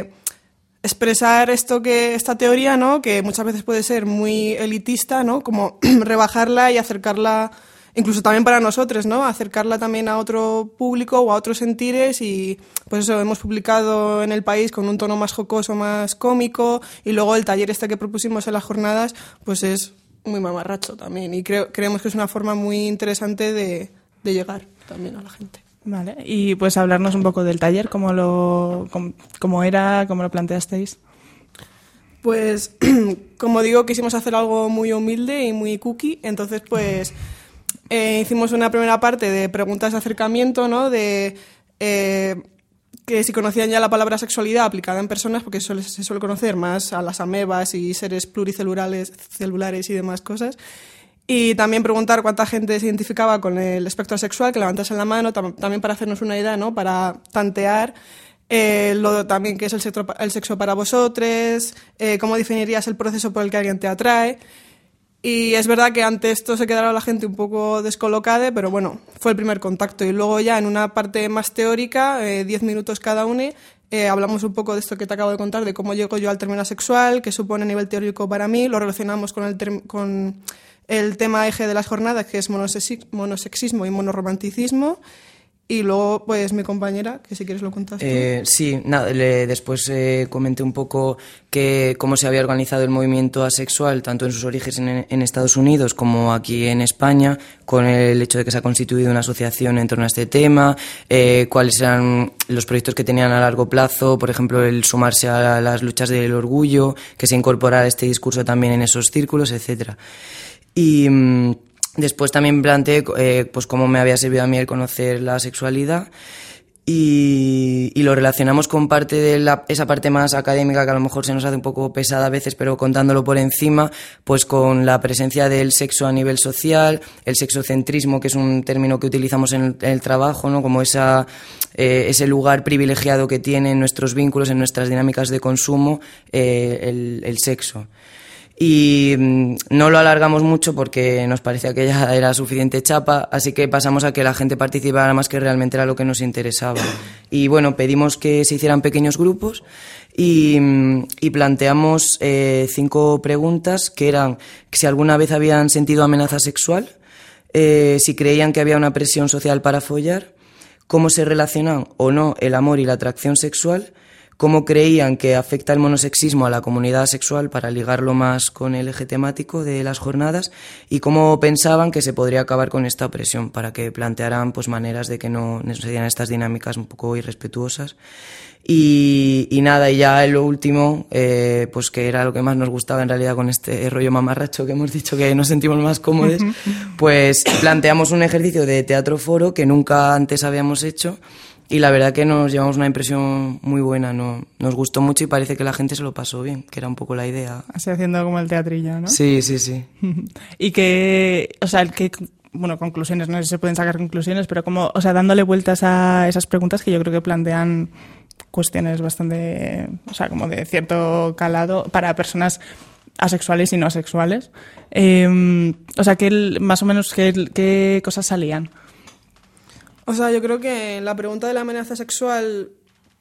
expresar esta teoría, ¿no? Que muchas veces puede ser muy elitista, ¿no? Como rebajarla y acercarla, incluso también para nosotros, ¿no? Acercarla también a otro público o a otros sentires y pues eso, hemos publicado en El País con un tono más jocoso, más cómico y luego el taller que propusimos en las jornadas pues es muy mamarracho también y creemos que es una forma muy interesante de llegar también a la gente. Vale, y pues hablarnos un poco del taller, cómo lo planteasteis. Pues, como digo, quisimos hacer algo muy humilde y muy cookie, entonces pues hicimos una primera parte de preguntas de acercamiento, ¿no? De que si conocían ya la palabra sexualidad aplicada en personas, porque se suele conocer más a las amebas y seres pluricelulares y demás cosas. Y también preguntar cuánta gente se identificaba con el espectro asexual, que levantasen la mano, también para hacernos una idea, ¿no? Para tantear también qué es el sexo para vosotros, cómo definirías el proceso por el que alguien te atrae. Y es verdad que ante esto se quedará la gente un poco descolocada, pero bueno, fue el primer contacto. Y luego ya en una parte más teórica, 10 minutos cada uno, hablamos un poco de esto que te acabo de contar, de cómo llego yo al término asexual, qué supone a nivel teórico para mí, lo relacionamos con el tema eje de las jornadas, que es monosexismo y monorromanticismo. Y luego, pues, mi compañera, que si quieres lo contas tú. Sí, nada, después comenté un poco cómo se había organizado el movimiento asexual, tanto en sus orígenes en Estados Unidos como aquí en España, con el hecho de que se ha constituido una asociación en torno a este tema, cuáles eran los proyectos que tenían a largo plazo, por ejemplo, el sumarse a las luchas del orgullo, que se incorporara este discurso también en esos círculos, etcétera. Y después también planteé pues cómo me había servido a mí el conocer la sexualidad y lo relacionamos con parte de esa parte más académica que a lo mejor se nos hace un poco pesada a veces, pero contándolo por encima, pues con la presencia del sexo a nivel social, el sexocentrismo, que es un término que utilizamos en el trabajo, ¿no? Como ese lugar privilegiado que tiene en nuestros vínculos, en nuestras dinámicas de consumo, el sexo. y no lo alargamos mucho porque nos parecía que ya era suficiente chapa, así que pasamos a que la gente participara más, que realmente era lo que nos interesaba. Y bueno, pedimos que se hicieran pequeños grupos y planteamos 5 preguntas, que eran si alguna vez habían sentido amenaza sexual, si creían que había una presión social para follar, cómo se relacionan o no el amor y la atracción sexual, cómo creían que afecta el monosexismo a la comunidad sexual, para ligarlo más con el eje temático de las jornadas, y cómo pensaban que se podría acabar con esta opresión, para que plantearan pues maneras de que no se dieran estas dinámicas un poco irrespetuosas. Y nada, y ya en lo último, pues que era lo que más nos gustaba en realidad con este rollo mamarracho que hemos dicho, que nos sentimos más cómodos, pues planteamos un ejercicio de teatro foro que nunca antes habíamos hecho. Y la verdad que nos llevamos una impresión muy buena, ¿no? Nos gustó mucho y parece que la gente se lo pasó bien, que era un poco la idea. Así haciendo como el teatrillo, ¿no? Sí, sí, sí. Y que, o sea, bueno, conclusiones, no sé si se pueden sacar conclusiones, pero como, o sea, dándole vueltas a esas preguntas que yo creo que plantean cuestiones bastante, o sea, como de cierto calado para personas asexuales y no asexuales. O sea, más o menos, ¿qué cosas salían? O sea, yo creo que en la pregunta de la amenaza sexual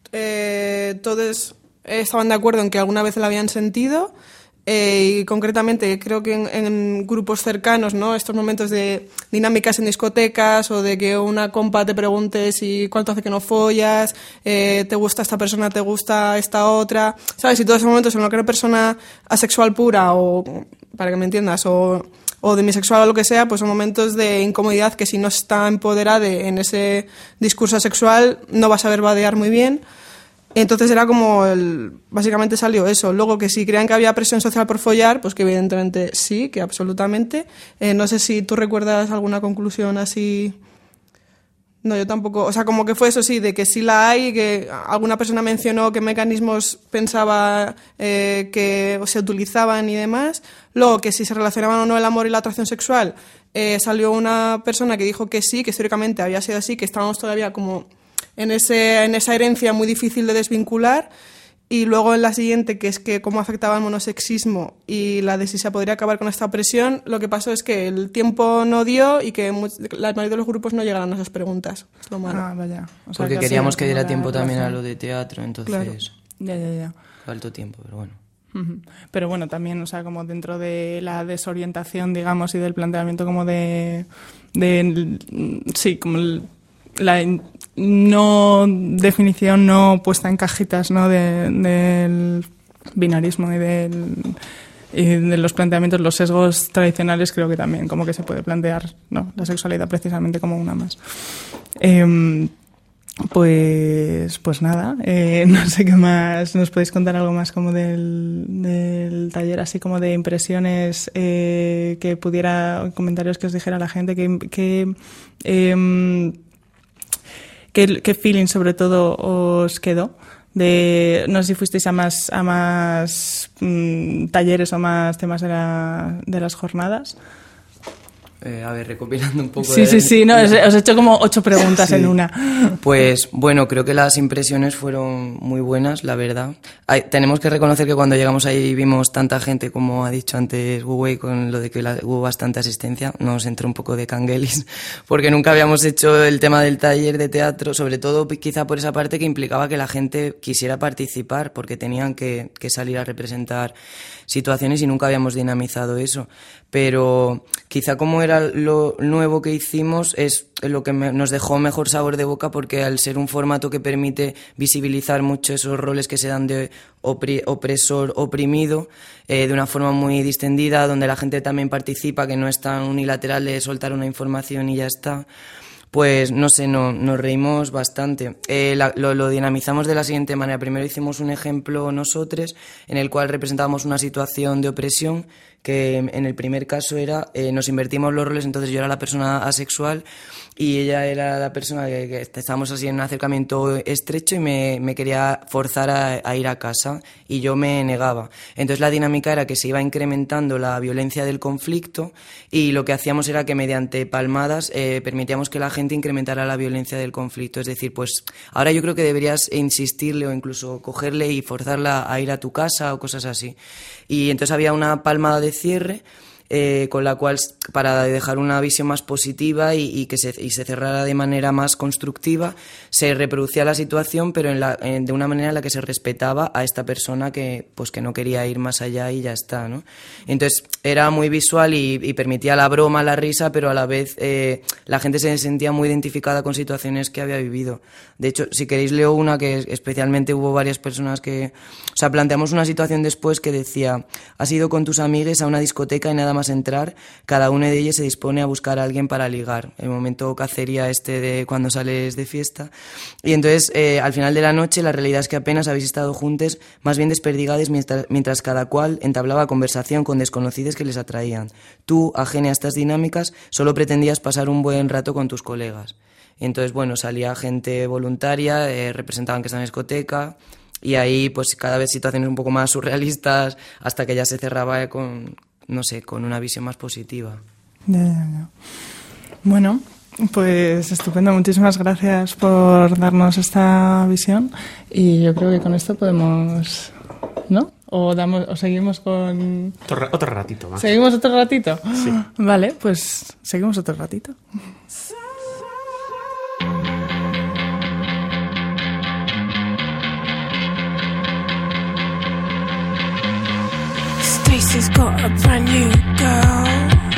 todos estaban de acuerdo en que alguna vez la habían sentido, y concretamente creo que en grupos cercanos, ¿no? Estos momentos de dinámicas en discotecas o de que una compa te pregunte si cuánto hace que no follas, te gusta esta persona, te gusta esta otra, ¿sabes? Y todos esos momentos en los que una persona asexual pura, o para que me entiendas, o demisexual o lo que sea, pues son momentos de incomodidad que si no está empoderada en ese discurso sexual no va a saber vadear muy bien. Entonces era como básicamente salió eso. Luego que si creían que había presión social por follar, pues que evidentemente sí, que absolutamente. No sé si tú recuerdas alguna conclusión así. No, yo tampoco. O sea, como que fue eso, sí, de que sí la hay, que alguna persona mencionó qué mecanismos pensaba que se utilizaban y demás. Luego, que si se relacionaban o no el amor y la atracción sexual, salió una persona que dijo que sí, que históricamente había sido así, que estábamos todavía como en esa herencia muy difícil de desvincular. Y luego en la siguiente, que es que cómo afectaba el monosexismo y la de si se podría acabar con esta opresión, lo que pasó es que el tiempo no dio y que la mayoría de los grupos no llegaron a esas preguntas. Es lo malo. Ah, vaya. O sea, porque queríamos que diera tiempo también a lo de teatro, entonces claro. Ya. Faltó tiempo, pero bueno. Pero bueno, también, o sea, como dentro de la desorientación, digamos, y del planteamiento como sí, como la no definición, no puesta en cajitas, ¿no? Del binarismo y de los planteamientos, los sesgos tradicionales, creo que también como que se puede plantear, ¿no? La sexualidad precisamente como una más. Pues nada, no sé qué más, ¿nos podéis contar algo más como del taller, así como de impresiones que pudiera, comentarios que os dijera la gente, ¿qué feeling sobre todo os quedó? No sé si fuisteis a más talleres o más temas de las jornadas. A ver, recopilando un poco. Sí, no, os he hecho como 8 preguntas en una. Pues bueno, creo que las impresiones fueron muy buenas, la verdad. Tenemos que reconocer que cuando llegamos ahí vimos tanta gente, como ha dicho antes Wu-Wei, con lo de que hubo bastante asistencia. Nos entró un poco de canguelis, porque nunca habíamos hecho el tema del taller de teatro, sobre todo quizá por esa parte que implicaba que la gente quisiera participar, porque tenían que salir a representar situaciones y nunca habíamos dinamizado eso. Pero quizá como era lo nuevo que hicimos es lo que nos dejó mejor sabor de boca, porque al ser un formato que permite visibilizar mucho esos roles que se dan de opresor oprimido de una forma muy distendida, donde la gente también participa, que no es tan unilateral de soltar una información y ya está. Pues no sé, nos reímos bastante. Lo dinamizamos de la siguiente manera. Primero hicimos un ejemplo nosotros en el cual representábamos una situación de opresión que en el primer caso era, nos invertimos los roles, entonces yo era la persona asexual y ella era la persona que estábamos así en un acercamiento estrecho y me quería forzar a ir a casa y yo me negaba. Entonces la dinámica era que se iba incrementando la violencia del conflicto y lo que hacíamos era que mediante palmadas permitíamos que la gente incrementara la violencia del conflicto. Es decir, pues ahora yo creo que deberías insistirle o incluso cogerle y forzarla a ir a tu casa o cosas así. Y entonces había una palmada de cierre con la cual, para dejar una visión más positiva y que se cerrara de manera más constructiva, se reproducía la situación, pero de una manera en la que se respetaba a esta persona que no quería ir más allá y ya está, ¿no? Entonces era muy visual y permitía la broma, la risa, pero a la vez la gente se sentía muy identificada con situaciones que había vivido. De hecho, si queréis leo una que especialmente hubo varias personas que... O sea, planteamos una situación después que decía: has ido con tus amigues a una discoteca y nada más entrar, cada una de ellas se dispone a buscar a alguien para ligar. El momento cacería de cuando sales de fiesta. Y entonces, al final de la noche, la realidad es que apenas habéis estado juntos, más bien desperdigades, mientras cada cual entablaba conversación con desconocidos que les atraían. Tú, ajena a estas dinámicas, solo pretendías pasar un buen rato con tus colegas. Y entonces, bueno, salía gente voluntaria, representaban que estaban en discoteca, y ahí, pues, cada vez situaciones un poco más surrealistas, hasta que ya se cerraba con una visión más positiva. Ya. Bueno, pues estupendo. Muchísimas gracias por darnos esta visión. Y yo creo que con esto podemos... ¿No? ¿O seguimos con...? Otro ratito más. ¿Seguimos otro ratito? Sí. Vale, pues seguimos otro ratito. Stacy's got a brand new girl.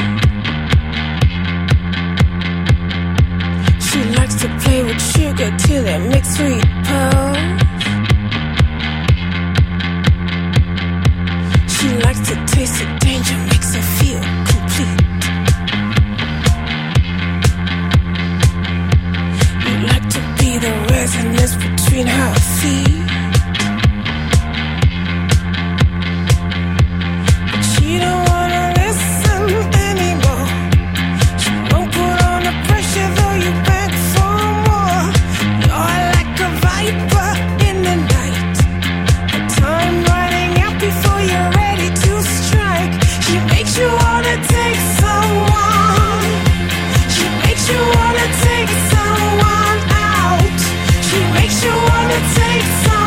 She likes to play with sugar till it makes sweet pearls. She likes to taste the danger, makes her feel complete. You like to be the resonance between her feet. She don't wanna listen anymore. She won't put on the pressure though you beg for more. You're like a viper in the night, the time running out before you're ready to strike. She makes you wanna take someone. She makes you wanna take someone out. She makes you wanna take someone.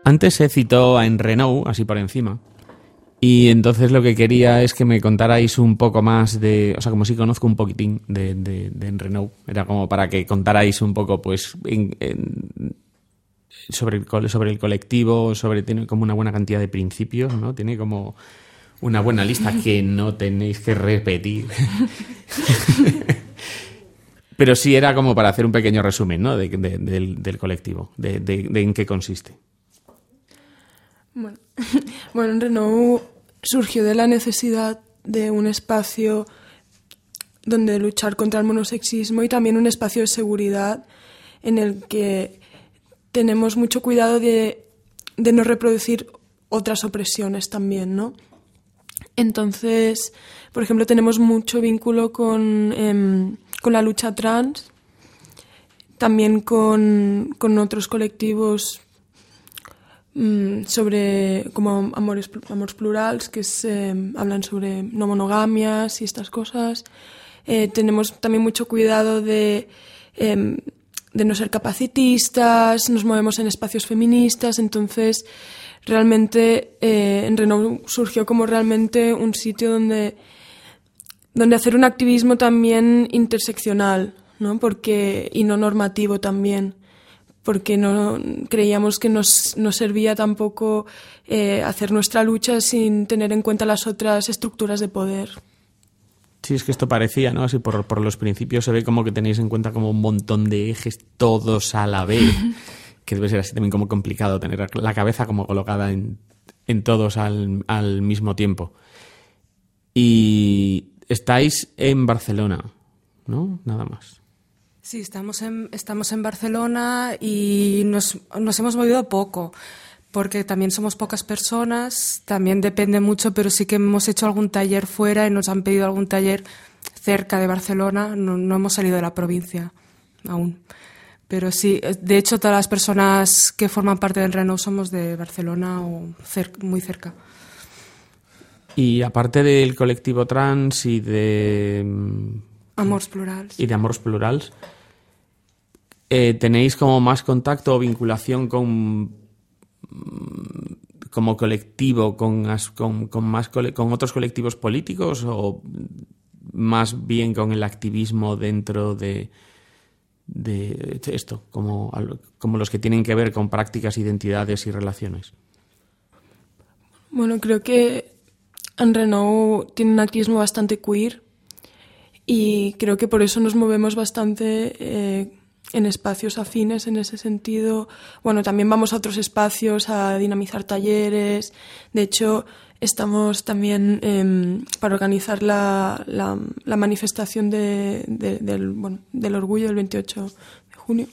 Antes se citó a Enrenou, así por encima, y entonces lo que quería es que me contarais un poco más de... O sea, como si conozco un poquitín de Enrenou, era como para que contarais un poco, pues, sobre el colectivo, tiene como una buena cantidad de principios, ¿no? Tiene como una buena lista que no tenéis que repetir. Pero sí era como para hacer un pequeño resumen, ¿no? Del colectivo, de en qué consiste. Bueno, Enrenou surgió de la necesidad de un espacio donde luchar contra el monosexismo y también un espacio de seguridad en el que tenemos mucho cuidado de no reproducir otras opresiones también, ¿no? Entonces, por ejemplo, tenemos mucho vínculo con la lucha trans, también con otros colectivos sobre como amores plurals que hablan sobre no monogamias y estas cosas. Tenemos también mucho cuidado de no ser capacitistas, nos movemos en espacios feministas, entonces realmente Enrenou surgió como realmente un sitio donde hacer un activismo también interseccional, ¿no? Y no normativo también, porque no creíamos que nos servía tampoco hacer nuestra lucha sin tener en cuenta las otras estructuras de poder. Sí, es que esto parecía, ¿no? Así por los principios se ve como que tenéis en cuenta como un montón de ejes todos a la vez, que debe ser así también como complicado tener la cabeza como colocada en todos al mismo tiempo. Y estáis en Barcelona, ¿no? Nada más. Sí, estamos en Barcelona y nos hemos movido poco, porque también somos pocas personas, también depende mucho, pero sí que hemos hecho algún taller fuera y nos han pedido algún taller cerca de Barcelona, no hemos salido de la provincia aún. Pero sí, de hecho todas las personas que forman parte del Enrenou somos de Barcelona o muy cerca. Y aparte del colectivo trans y de... Amors Plurals. Y de Amors Plurals, ¿tenéis como más contacto o vinculación como colectivo con otros colectivos políticos o más bien con el activismo dentro de esto, como los que tienen que ver con prácticas, identidades y relaciones? Bueno, creo que Enrenou tiene un activismo bastante queer y creo que por eso nos movemos bastante en espacios afines en ese sentido. Bueno, también vamos a otros espacios a dinamizar talleres. De hecho, estamos también para organizar la manifestación del orgullo del 28 de junio,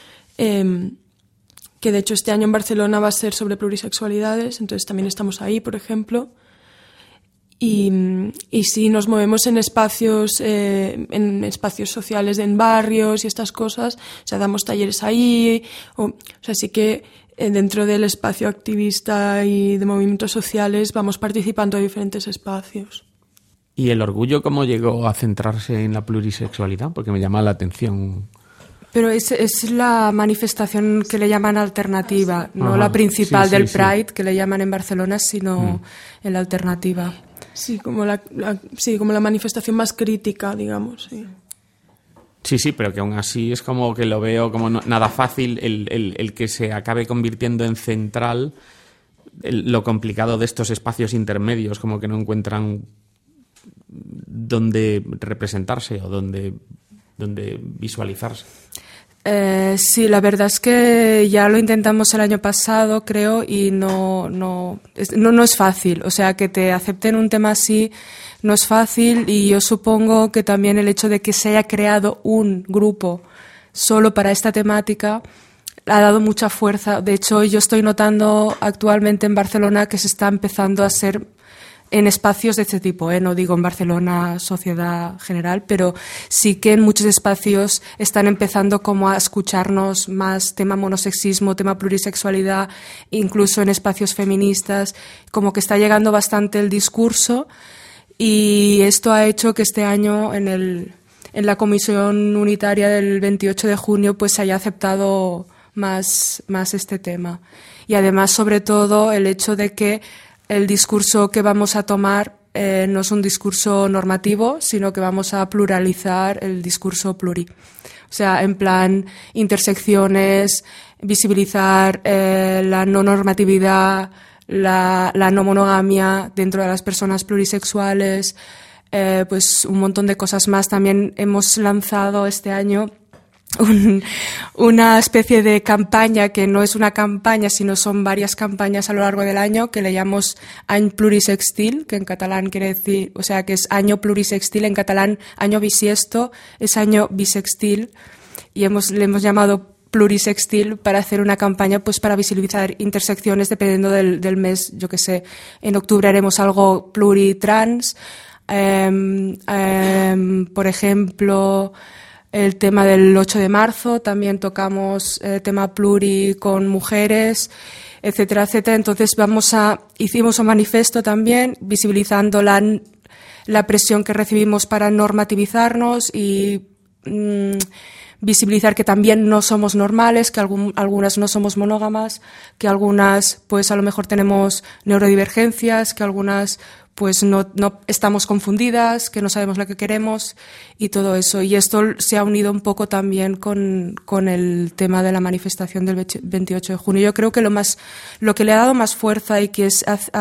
que de hecho este año en Barcelona va a ser sobre plurisexualidades, entonces también estamos ahí, por ejemplo. Y sí, nos movemos en espacios sociales, en barrios y estas cosas. O sea, damos talleres ahí. O sea, sí que dentro del espacio activista y de movimientos sociales vamos participando en diferentes espacios. ¿Y el orgullo cómo llegó a centrarse en la plurisexualidad? Porque me llama la atención. Pero es la manifestación que le llaman alternativa, no Ajá, la principal del sí. Pride que le llaman en Barcelona, sino en la alternativa. Sí, como la manifestación más crítica, digamos. Sí. Sí, pero que aún así es como que lo veo como nada fácil el que se acabe convirtiendo en central lo complicado de estos espacios intermedios, como que no encuentran dónde representarse o dónde visualizarse. Sí, la verdad es que ya lo intentamos el año pasado, creo, y no es fácil. O sea, que te acepten un tema así no es fácil, y yo supongo que también el hecho de que se haya creado un grupo solo para esta temática ha dado mucha fuerza. De hecho, yo estoy notando actualmente en Barcelona que se está empezando a hacer en espacios de este tipo, no digo en Barcelona, sociedad general, pero sí que en muchos espacios están empezando como a escucharnos más tema monosexismo, tema plurisexualidad, incluso en espacios feministas, como que está llegando bastante el discurso, y esto ha hecho que este año en la comisión unitaria del 28 de junio pues se haya aceptado más este tema. Y además, sobre todo, el hecho de que el discurso que vamos a tomar no es un discurso normativo, sino que vamos a pluralizar el discurso pluri. O sea, en plan, intersecciones, visibilizar la no normatividad, la no monogamia dentro de las personas plurisexuales, pues un montón de cosas más. También hemos lanzado este año una especie de campaña que no es una campaña, sino son varias campañas a lo largo del año, que le llamamos Any Plurisextil, que en catalán quiere decir, o sea, que es año plurisextil, en catalán año bisiesto es año bisextil, y le hemos llamado plurisextil para hacer una campaña pues para visibilizar intersecciones dependiendo del mes. Yo que sé, en octubre haremos algo pluritrans, por ejemplo, el tema del 8 de marzo, también tocamos tema pluri con mujeres, etcétera, etcétera. Entonces hicimos un manifiesto también visibilizando la presión que recibimos para normativizarnos y visibilizar que también no somos normales, que algunas no somos monógamas, que algunas pues a lo mejor tenemos neurodivergencias, que algunas pues no estamos confundidas, que no sabemos lo que queremos y todo eso. Y esto se ha unido un poco también con el tema de la manifestación del 28 de junio. Yo creo que lo que le ha dado más fuerza y que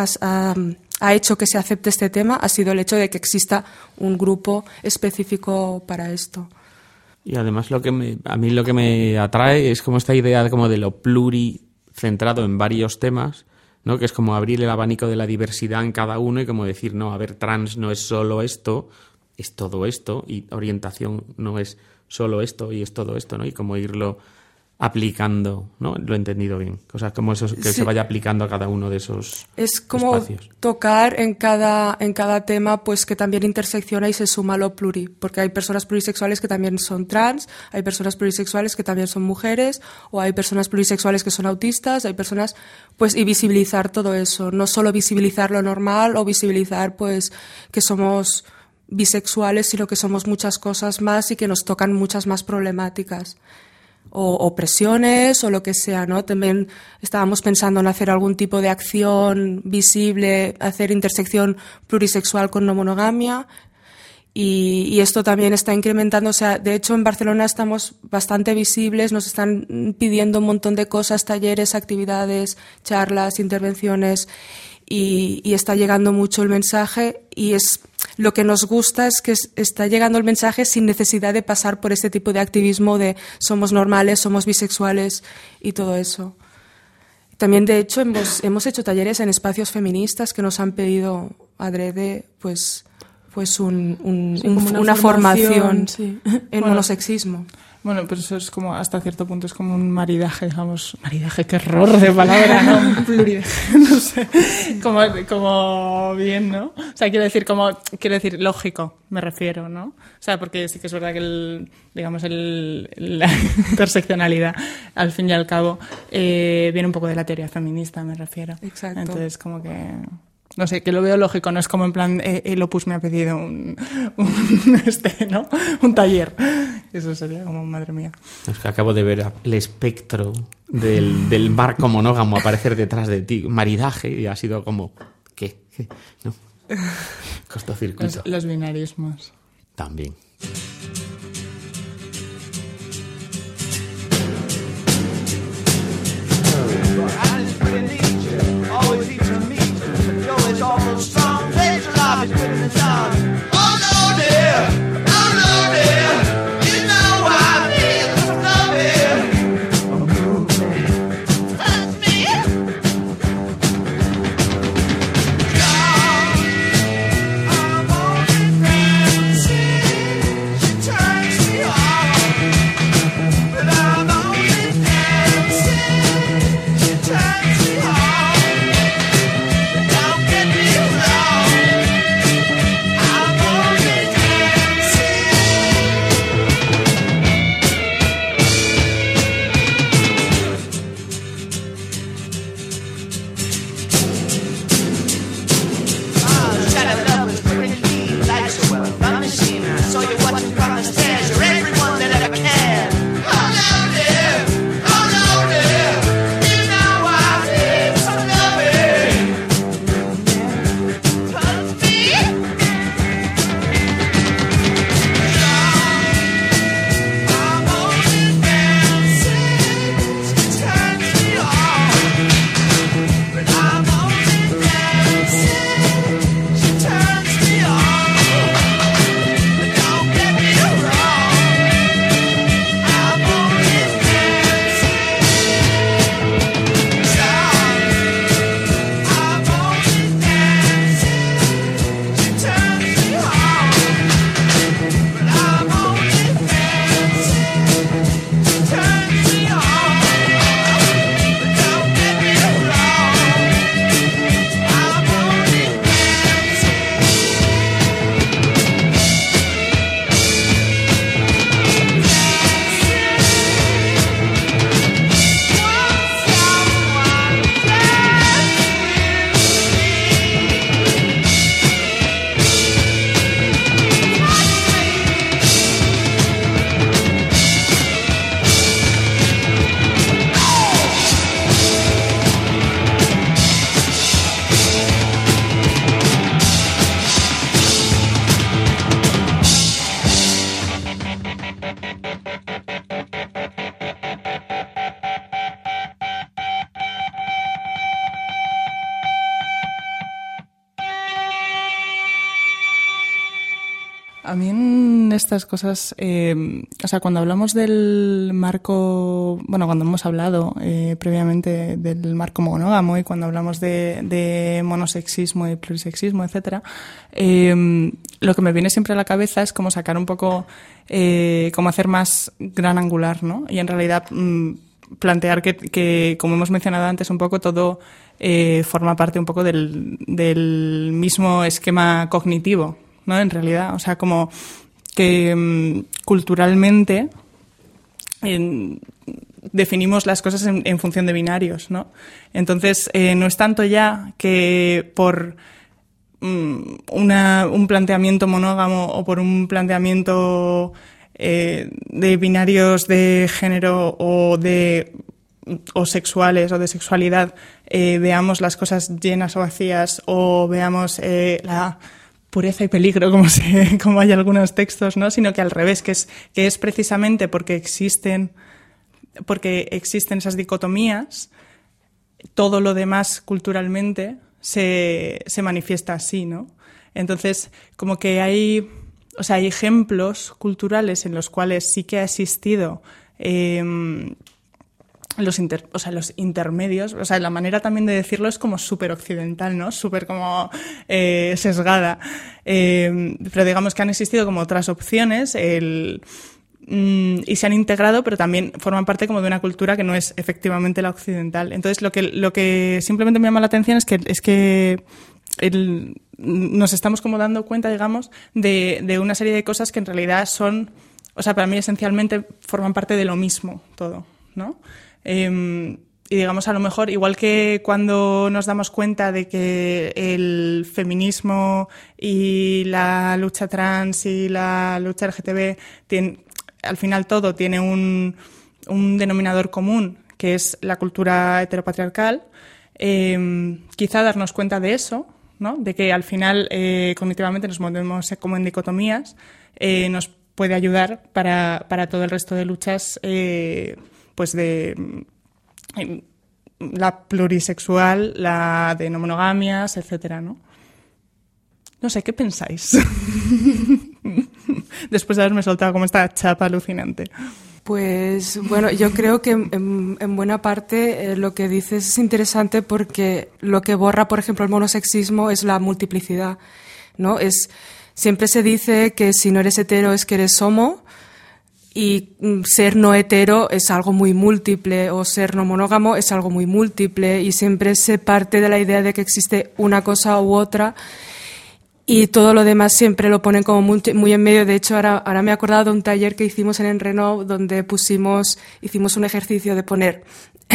ha hecho que se acepte este tema ha sido el hecho de que exista un grupo específico para esto. Y además a mí lo que me atrae es como esta idea como de lo pluricentrado en varios temas, ¿no? Que es como abrir el abanico de la diversidad en cada uno y como decir, no, a ver, trans no es solo esto, es todo esto, y orientación no es solo esto y es todo esto, ¿no? Y como irlo aplicando, ¿no? Lo he entendido bien. O sea, como eso que sí, se vaya aplicando a cada uno de esos es como espacios. Tocar en cada tema pues que también intersecciona y se suma lo pluri, porque hay personas plurisexuales que también son trans, hay personas plurisexuales que también son mujeres, o hay personas plurisexuales que son autistas, hay personas pues, y visibilizar todo eso, no solo visibilizar lo normal o visibilizar pues que somos bisexuales, sino que somos muchas cosas más y que nos tocan muchas más problemáticas. O presiones o lo que sea, ¿no? También estábamos pensando en hacer algún tipo de acción visible, hacer intersección plurisexual con no monogamia y esto también está incrementando. O sea, de hecho en Barcelona estamos bastante visibles, nos están pidiendo un montón de cosas, talleres, actividades, charlas, intervenciones y está llegando mucho el mensaje y lo que nos gusta es que está llegando el mensaje sin necesidad de pasar por este tipo de activismo de somos normales, somos bisexuales y todo eso. También, de hecho, hemos hecho talleres en espacios feministas que nos han pedido adrede pues una formación sí. en monosexismo. Bueno, pues eso es como, hasta cierto punto, es como un maridaje, digamos, maridaje, qué error de palabra, ¿no? Un pluridaje, no sé, como bien, ¿no? O sea, quiero decir, lógico, me refiero, ¿no? O sea, porque sí que es verdad que la interseccionalidad, al fin y al cabo, viene un poco de la teoría feminista, me refiero. Exacto. Entonces, como que... No sé, que lo veo lógico, no es como en plan el Opus me ha pedido un taller. Eso sería como, madre mía. Es que acabo de ver el espectro del marco monógamo aparecer detrás de ti, maridaje, y ha sido como, ¿qué? ¿No? Cortocircuito. Los binarismos. También. It's almost strong, place of life is putting it down. Oh no, dear, oh no, dear, you know I feel love here. Touch me. God, I'm on the ground, she estas cosas, o sea, cuando hablamos del marco, bueno, cuando hemos hablado previamente del marco monógamo y cuando hablamos de monosexismo y plurisexismo, etcétera, lo que me viene siempre a la cabeza es como sacar un poco, como hacer más gran angular, ¿no? Y en realidad plantear que, como hemos mencionado antes un poco, todo forma parte un poco del mismo esquema cognitivo, ¿no? En realidad, o sea, como que culturalmente definimos las cosas en función de binarios, ¿no? Entonces, no es tanto ya que por un planteamiento monógamo o por un planteamiento de binarios de género o sexuales o de sexualidad veamos las cosas llenas o vacías o veamos la pureza y peligro, como hay algunos textos, ¿no? Sino que al revés, que es precisamente porque existen esas dicotomías, todo lo demás culturalmente se manifiesta así, ¿no? Entonces, como que hay ejemplos culturales en los cuales sí que ha existido los intermedios, o sea, la manera también de decirlo es como súper occidental, ¿no? Súper como sesgada. Pero digamos que han existido como otras opciones y se han integrado, pero también forman parte como de una cultura que no es efectivamente la occidental. Entonces, lo que simplemente me llama la atención es que nos estamos como dando cuenta, digamos, de una serie de cosas que en realidad son, o sea, para mí esencialmente forman parte de lo mismo todo, ¿no? Y digamos, a lo mejor, igual que cuando nos damos cuenta de que el feminismo y la lucha trans y la lucha LGTB al final todo tiene un denominador común, que es la cultura heteropatriarcal, quizá darnos cuenta de eso, ¿no? De que al final cognitivamente nos movemos como en dicotomías, nos puede ayudar para todo el resto de luchas pues de la plurisexual, la de no monogamias, etcétera, ¿no? No sé, ¿qué pensáis? Después de haberme soltado como esta chapa alucinante. Pues bueno, yo creo que en buena parte lo que dices es interesante porque lo que borra, por ejemplo, el monosexismo es la multiplicidad, ¿no? Siempre se dice que si no eres hetero es que eres homo, y ser no hetero es algo muy múltiple, o ser no monógamo es algo muy múltiple, y siempre se parte de la idea de que existe una cosa u otra, y todo lo demás siempre lo ponen como muy en medio. De hecho, ahora me he acordado de un taller que hicimos en Enrenou, donde hicimos un ejercicio de poner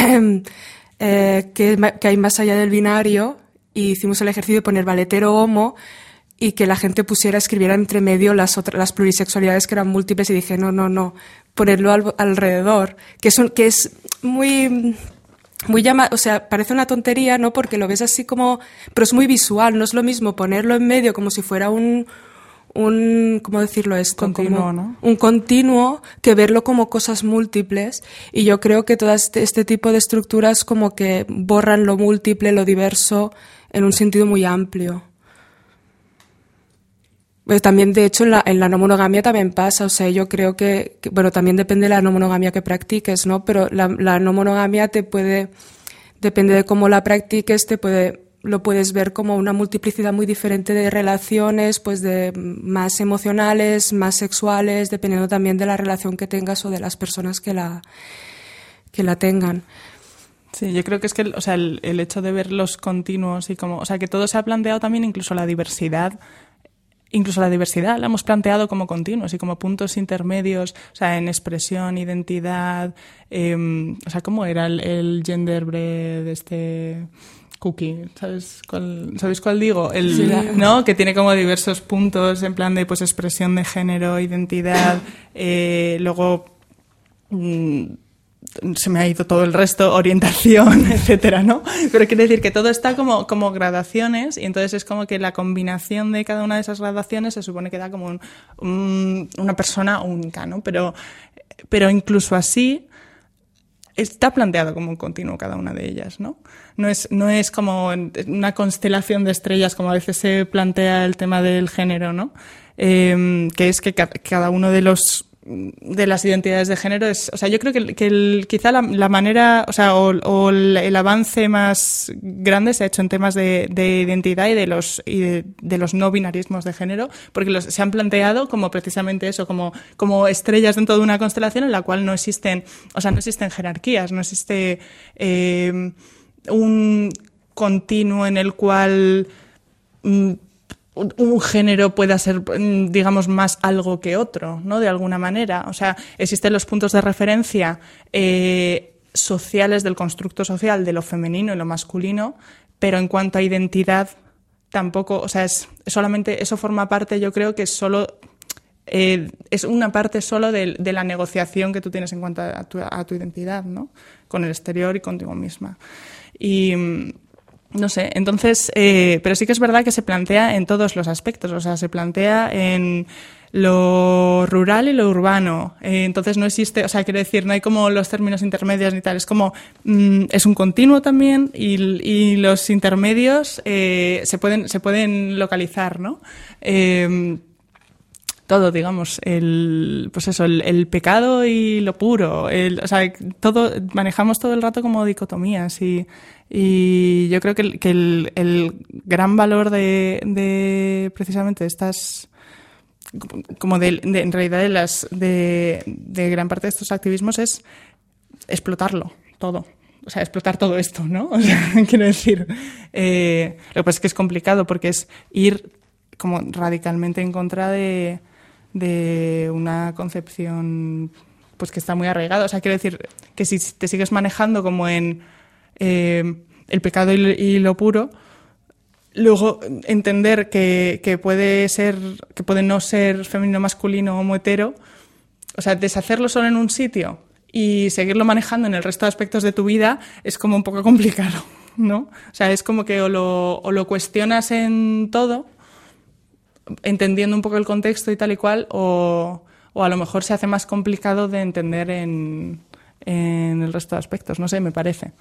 que hay más allá del binario, y hicimos el ejercicio de poner hetero, homo, y que la gente escribiera entre medio las plurisexualidades que eran múltiples, y dije, no, ponerlo alrededor, que es muy o sea, parece una tontería, ¿no? Porque lo ves así como, pero es muy visual, no es lo mismo ponerlo en medio como si fuera un ¿cómo decirlo esto? Continuo, como ¿no? Un continuo, que verlo como cosas múltiples, y yo creo que todo este tipo de estructuras como que borran lo múltiple, lo diverso, en un sentido muy amplio. También, de hecho, en la no monogamia también pasa, o sea, yo creo que bueno, también depende de la no monogamia que practiques, ¿no? Pero la no monogamia depende de cómo la practiques, lo puedes ver como una multiplicidad muy diferente de relaciones, pues de más emocionales, más sexuales, dependiendo también de la relación que tengas o de las personas que la tengan. Sí, yo creo que es que, o sea, el hecho de ver los continuos y como, o sea, que todo se ha planteado también, incluso la diversidad la hemos planteado como continuos y como puntos intermedios, o sea, en expresión, identidad, o sea, ¿cómo era el genderbread de este cookie? ¿Sabéis cuál digo? Sí. ¿No? Que tiene como diversos puntos en plan de pues expresión de género, identidad, luego se me ha ido todo el resto, orientación, etcétera, ¿no? Pero quiere decir que todo está como gradaciones, y entonces es como que la combinación de cada una de esas gradaciones se supone que da como una persona única, ¿no? Pero incluso así está planteado como un continuo cada una de ellas, ¿no? No es como una constelación de estrellas como a veces se plantea el tema del género, ¿no? que es que cada uno de las identidades de género es, o sea, yo creo que quizá la manera, o sea, o el avance más grande se ha hecho en temas de identidad y de los no binarismos de género, porque se han planteado como precisamente eso, como estrellas dentro de una constelación en la cual no existen jerarquías, no existe un continuo en el cual un género pueda ser, digamos, más algo que otro, ¿no? De alguna manera. O sea, existen los puntos de referencia sociales del constructo social de lo femenino y lo masculino, pero en cuanto a identidad tampoco, o sea, es solamente, eso forma parte, yo creo que es una parte solo de la negociación que tú tienes en cuanto a tu identidad, ¿no? Con el exterior y contigo misma. Y no sé, entonces, pero sí que es verdad que se plantea en todos los aspectos, o sea, se plantea en lo rural y lo urbano, entonces no existe, o sea, quiero decir, no hay como los términos intermedios ni tal, es como, es un continuo también y los intermedios se pueden localizar, ¿no? Todo, digamos, el pecado y lo puro, o sea, manejamos todo el rato como dicotomías y yo creo que el gran valor de precisamente estas, como en realidad de gran parte de estos activismos es explotarlo todo. O sea, explotar todo esto, ¿no? O sea, quiero decir, lo que pasa es que es complicado porque es ir como radicalmente en contra de una concepción pues que está muy arraigada. O sea, quiero decir que si te sigues manejando como en el pecado y lo puro, luego entender que puede no ser femenino, masculino, homo, hetero, o sea, deshacerlo solo en un sitio y seguirlo manejando en el resto de aspectos de tu vida es como un poco complicado, ¿no? O sea, es como que o lo cuestionas en todo, entendiendo un poco el contexto y tal y cual, o a lo mejor se hace más complicado de entender en el resto de aspectos. No sé, me parece.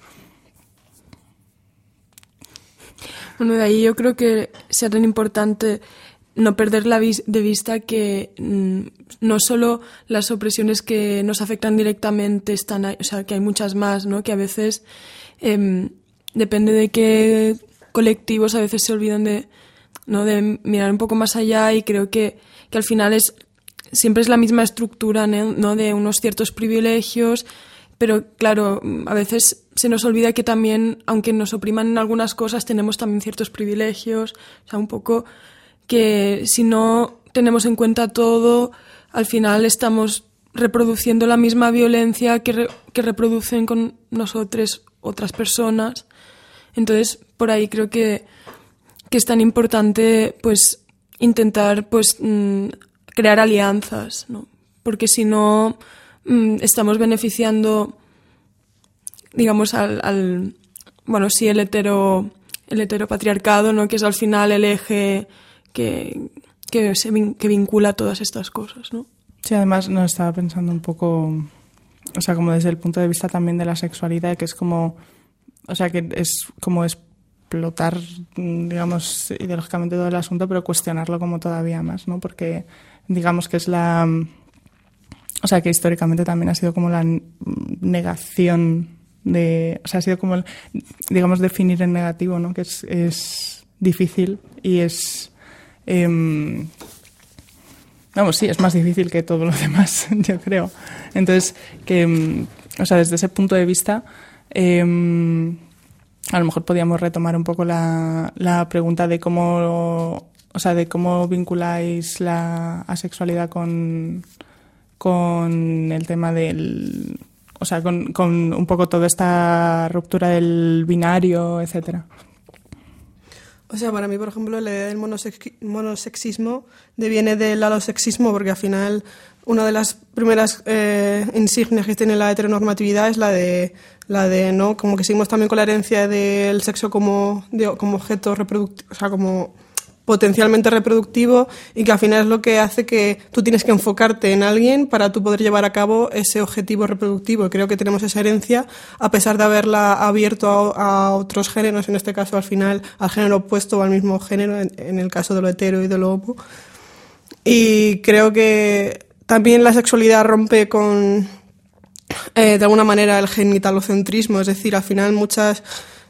Bueno, de ahí yo creo que sea tan importante no perder de vista que no solo las opresiones que nos afectan directamente están ahí, o sea, que hay muchas más, ¿no? Que a veces depende de qué colectivos a veces se olvidan de mirar un poco más allá, y creo que al final siempre es la misma estructura, ¿no? De unos ciertos privilegios, pero claro, a veces se nos olvida que también, aunque nos opriman en algunas cosas, tenemos también ciertos privilegios, o sea, un poco que si no tenemos en cuenta todo, al final estamos reproduciendo la misma violencia que reproducen con nosotros otras personas. Entonces, por ahí creo que es tan importante pues intentar pues crear alianzas, ¿no? Porque si no estamos beneficiando, digamos, al el heteropatriarcado, ¿no? Que es al final el eje que vincula todas estas cosas, ¿no? Sí, además no estaba pensando un poco, o sea, como desde el punto de vista también de la sexualidad, que es como, o sea, que es como explotar, digamos, ideológicamente todo el asunto, pero cuestionarlo como todavía más, ¿no? Porque digamos que es o sea, que históricamente también ha sido como la negación o sea, ha sido como, digamos, definir en negativo, ¿no? Que es difícil y es, sí, es más difícil que todo lo demás, yo creo. Entonces, o sea, desde ese punto de vista, a lo mejor podíamos retomar un poco la pregunta de cómo vinculáis la asexualidad con el tema del, o sea, con un poco toda esta ruptura del binario, etcétera. O sea, para mí, por ejemplo, la idea del monosexismo deviene del alosexismo, porque al final una de las primeras insignias que tiene la heteronormatividad es la de no, como que seguimos también con la herencia del sexo como objeto reproductivo, o sea, como potencialmente reproductivo, y que al final es lo que hace que tú tienes que enfocarte en alguien para tú poder llevar a cabo ese objetivo reproductivo. Y creo que tenemos esa herencia, a pesar de haberla abierto a otros géneros, en este caso al final al género opuesto o al mismo género, en el caso de lo hetero y de lo homo. Y creo que también la sexualidad rompe con, de alguna manera, el genitalocentrismo. Es decir, al final muchas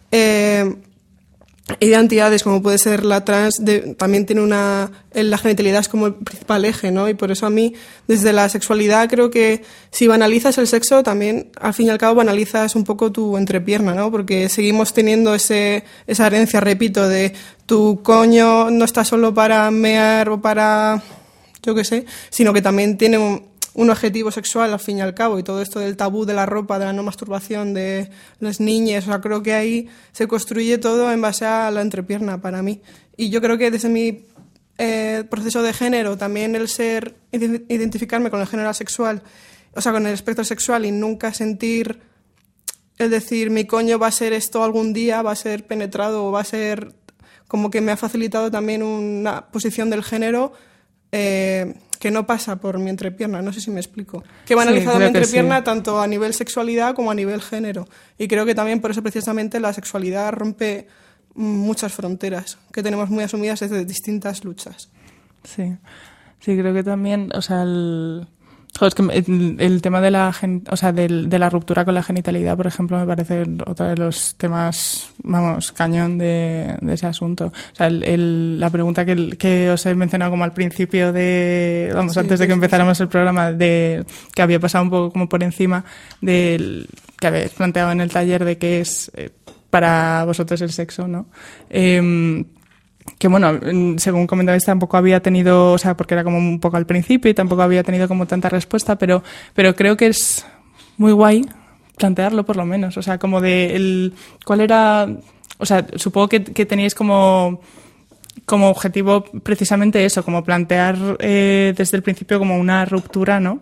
identidades, como puede ser la trans, también tiene la genitalidad es como el principal eje, ¿no? Y por eso a mí, desde la sexualidad, creo que si banalizas el sexo, también, al fin y al cabo, banalizas un poco tu entrepierna, ¿no? Porque seguimos teniendo esa herencia, repito, de tu coño no está solo para mear o para, yo qué sé, sino que también tiene un objetivo sexual, al fin y al cabo, y todo esto del tabú de la ropa, de la no masturbación, de las niñas, o sea, creo que ahí se construye todo en base a la entrepierna para mí. Y yo creo que desde mi proceso de género, también el identificarme con el género sexual, o sea, con el espectro sexual y nunca sentir, es decir, mi coño va a ser esto algún día, va a ser penetrado o va a ser, como que me ha facilitado también una posición del género que no pasa por mi entrepierna, no sé si me explico. Que he banalizado mi entrepierna tanto a nivel sexualidad como a nivel género. Y creo que también por eso precisamente la sexualidad rompe muchas fronteras que tenemos muy asumidas desde distintas luchas. Sí, creo que también, o sea, es que el tema de la ruptura con la genitalidad, por ejemplo, me parece otro de los temas, vamos, cañón de ese asunto. O sea, la pregunta que os he mencionado como al principio antes de que empezáramos el programa, de que había pasado un poco como por encima que habéis planteado en el taller de qué es para vosotros el sexo, ¿no? Que bueno, según comentabais, tampoco había tenido, o sea, porque era como un poco al principio y tampoco había tenido como tanta respuesta, pero creo que es muy guay plantearlo por lo menos, o sea, como cuál era, o sea, supongo que teníais como objetivo precisamente eso, como plantear desde el principio como una ruptura, ¿no?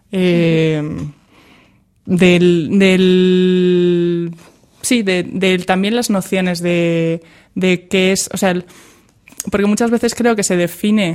También las nociones de qué es, o sea, porque muchas veces creo que se define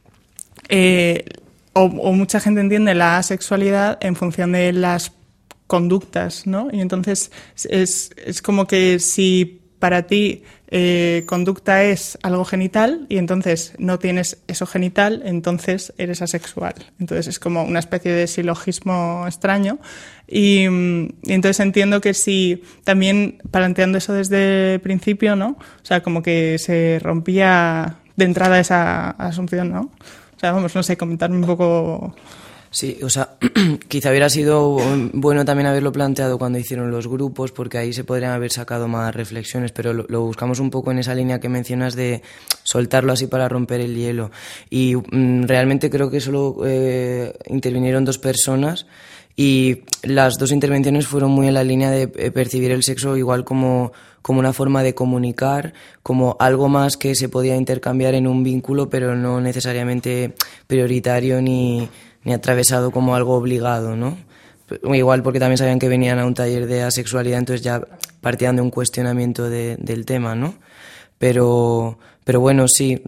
o mucha gente entiende la asexualidad en función de las conductas, ¿no? Y entonces es como que si para ti conducta es algo genital y entonces no tienes eso genital, entonces eres asexual. Entonces es como una especie de silogismo extraño y entonces entiendo que si también planteando eso desde el principio, ¿no? O sea, como que se rompía de entrada esa asunción, ¿no? O sea, vamos, no sé, comentarme un poco. Sí, o sea, quizá hubiera sido bueno también haberlo planteado cuando hicieron los grupos, porque ahí se podrían haber sacado más reflexiones, pero lo buscamos un poco en esa línea que mencionas de soltarlo así para romper el hielo. Y realmente creo que solo intervinieron 2 personas y las 2 intervenciones fueron muy en la línea de percibir el sexo igual como una forma de comunicar, como algo más que se podía intercambiar en un vínculo, pero no necesariamente prioritario ni atravesado como algo obligado, ¿no? Igual porque también sabían que venían a un taller de asexualidad, entonces ya partían de un cuestionamiento del tema, ¿no? Pero bueno, sí,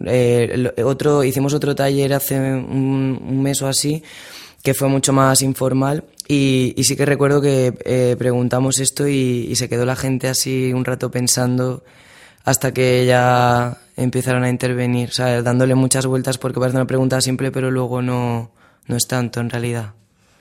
hicimos otro taller hace un mes o así, que fue mucho más informal y sí que recuerdo que preguntamos esto y se quedó la gente así un rato pensando hasta que ya empezaron a intervenir, o sea, dándole muchas vueltas porque parece una pregunta simple, pero luego no es tanto en realidad.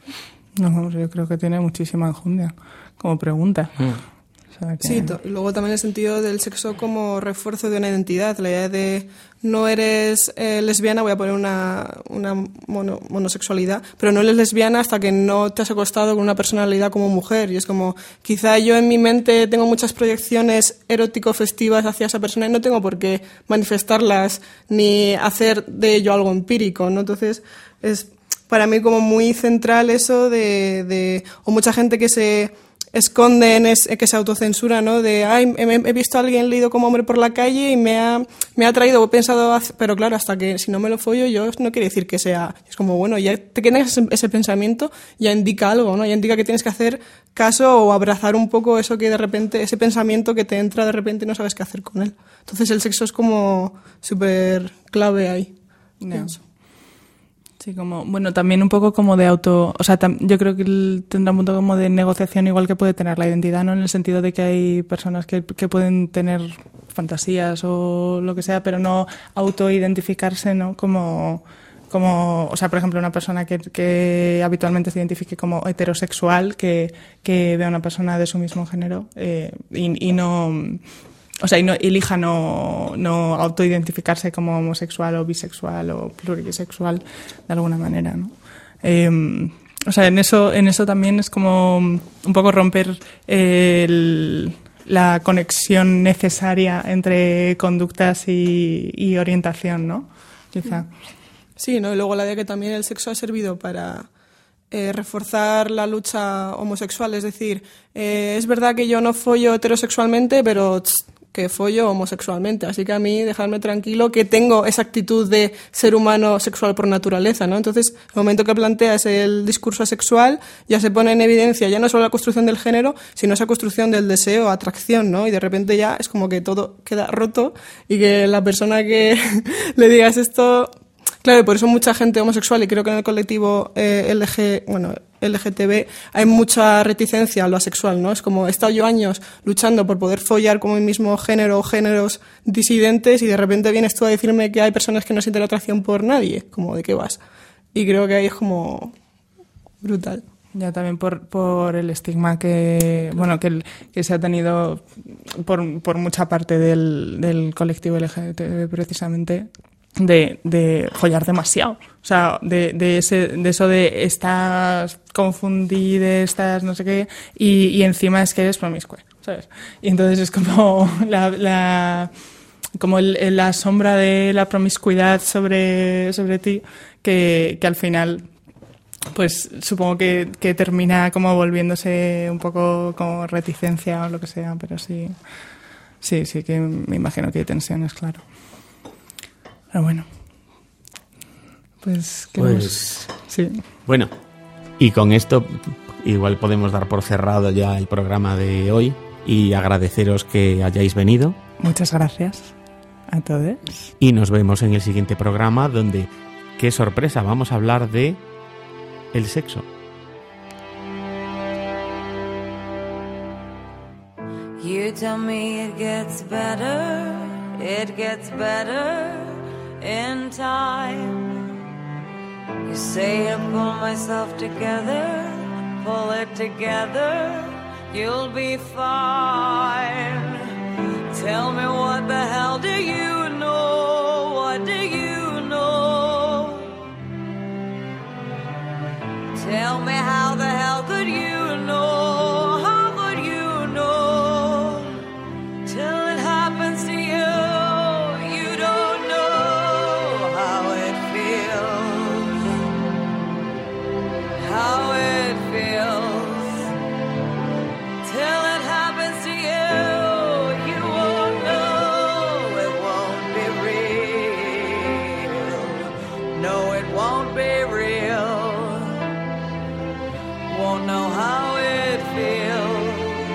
No, yo creo que tiene muchísima enjundia como pregunta. O sea que... Sí, y luego también el sentido del sexo como refuerzo de una identidad, la idea de no eres lesbiana, voy a poner una monosexualidad, pero no eres lesbiana hasta que no te has acostado con una personalidad como mujer, y es como, quizá yo en mi mente tengo muchas proyecciones erótico-festivas hacia esa persona y no tengo por qué manifestarlas ni hacer de ello algo empírico, ¿no? Entonces es para mí como muy central eso o mucha gente que se esconde que se autocensura, ¿no? De, he visto a alguien leído como hombre por la calle y me ha atraído, he pensado, pero claro, hasta que si no me lo follo yo no quiere decir que sea, es como, bueno, ya te quedas ese pensamiento, ya indica algo, ¿no? Ya indica que tienes que hacer caso o abrazar un poco eso que de repente, ese pensamiento que te entra de repente y no sabes qué hacer con él. Entonces el sexo es como súper clave ahí. No. Sí, como, bueno, también un poco como de o sea, yo creo que tendrá un punto como de negociación igual que puede tener la identidad, ¿no? En el sentido de que hay personas que pueden tener fantasías o lo que sea, pero no autoidentificarse, ¿no? Como como, o sea, por ejemplo, una persona que habitualmente se identifique como heterosexual, que vea a una persona de su mismo género y no... O sea, y no elija no autoidentificarse como homosexual o bisexual o plurisexual de alguna manera, ¿no? O sea, en eso también es como un poco romper la conexión necesaria entre conductas y orientación, ¿no? Quizá. Sí, ¿no? Y luego la idea que también el sexo ha servido para reforzar la lucha homosexual. Es decir, es verdad que yo no follo heterosexualmente, pero que follo homosexualmente. Así que a mí, dejadme tranquilo que tengo esa actitud de ser humano sexual por naturaleza, ¿no? Entonces, el momento que planteas el discurso asexual, ya se pone en evidencia ya no solo la construcción del género, sino esa construcción del deseo, atracción, ¿no? Y de repente ya es como que todo queda roto y que la persona que le digas esto... Claro, y por eso mucha gente homosexual, y creo que en el colectivo LGTB hay mucha reticencia a lo asexual, ¿no? Es como, he estado yo años luchando por poder follar con mi mismo género o géneros disidentes y de repente vienes tú a decirme que hay personas que no sienten atracción por nadie. Como, ¿de qué vas? Y creo que ahí es como brutal. Ya también por el estigma que se ha tenido por mucha parte del colectivo LGTB precisamente, de follar demasiado, o sea, de eso de estás confundida, estás no sé qué, y encima es que eres promiscua, ¿sabes? Y entonces es como la sombra de la promiscuidad sobre ti que al final pues supongo que termina como volviéndose un poco como reticencia o lo que sea, pero sí que me imagino que hay tensiones, claro. Pero bueno, pues sí. Bueno, y con esto igual podemos dar por cerrado ya el programa de hoy y agradeceros que hayáis venido. Muchas gracias a todos. Y nos vemos en el siguiente programa donde, qué sorpresa, vamos a hablar de el sexo. You tell me it gets better in time. You say I pull myself together, pull it together, you'll be fine. Tell me what the hell do you know? What do you know? Tell me how the hell could you know? How could you know? Till it happens to you. How it feels till it happens to you. You won't know, it won't be real. No, it won't be real. Won't know how it feels.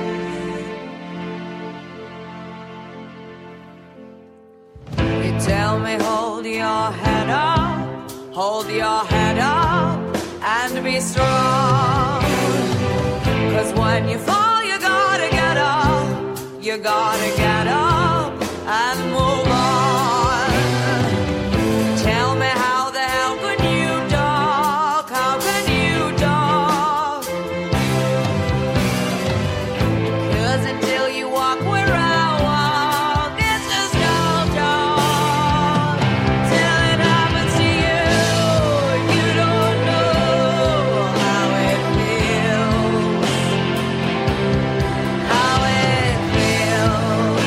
You tell me hold your head up, hold your head up and be strong. 'Cause when you fall, you gotta get up. You gotta get up and move on. Tell me how the hell can you talk? How can you talk? 'Cause until you walk where I walk, it's just no talk. Till it happens to you, you don't know how it feels. How it feels.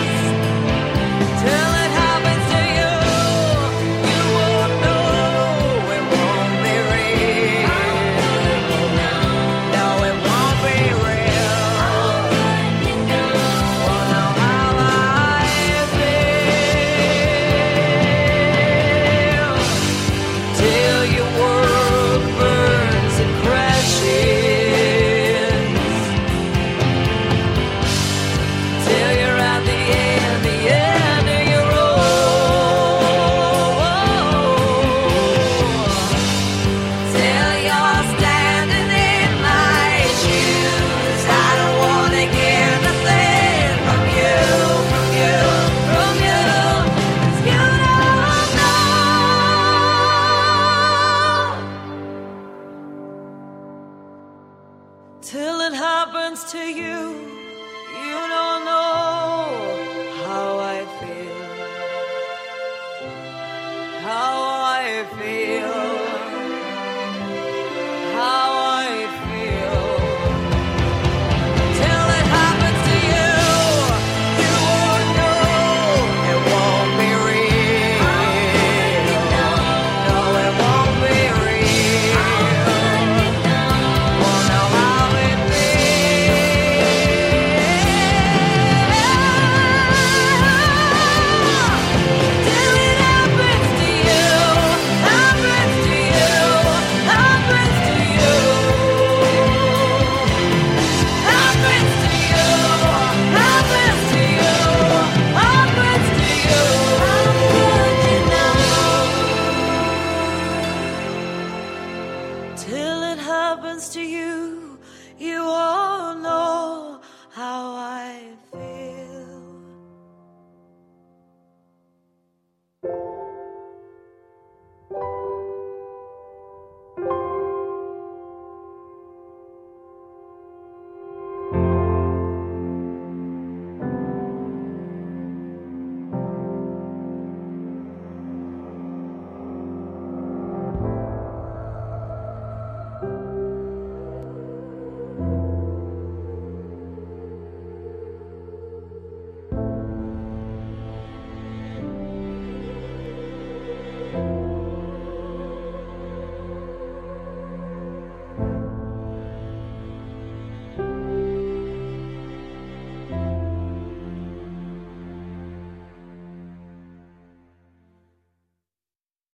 until it happens to you. You know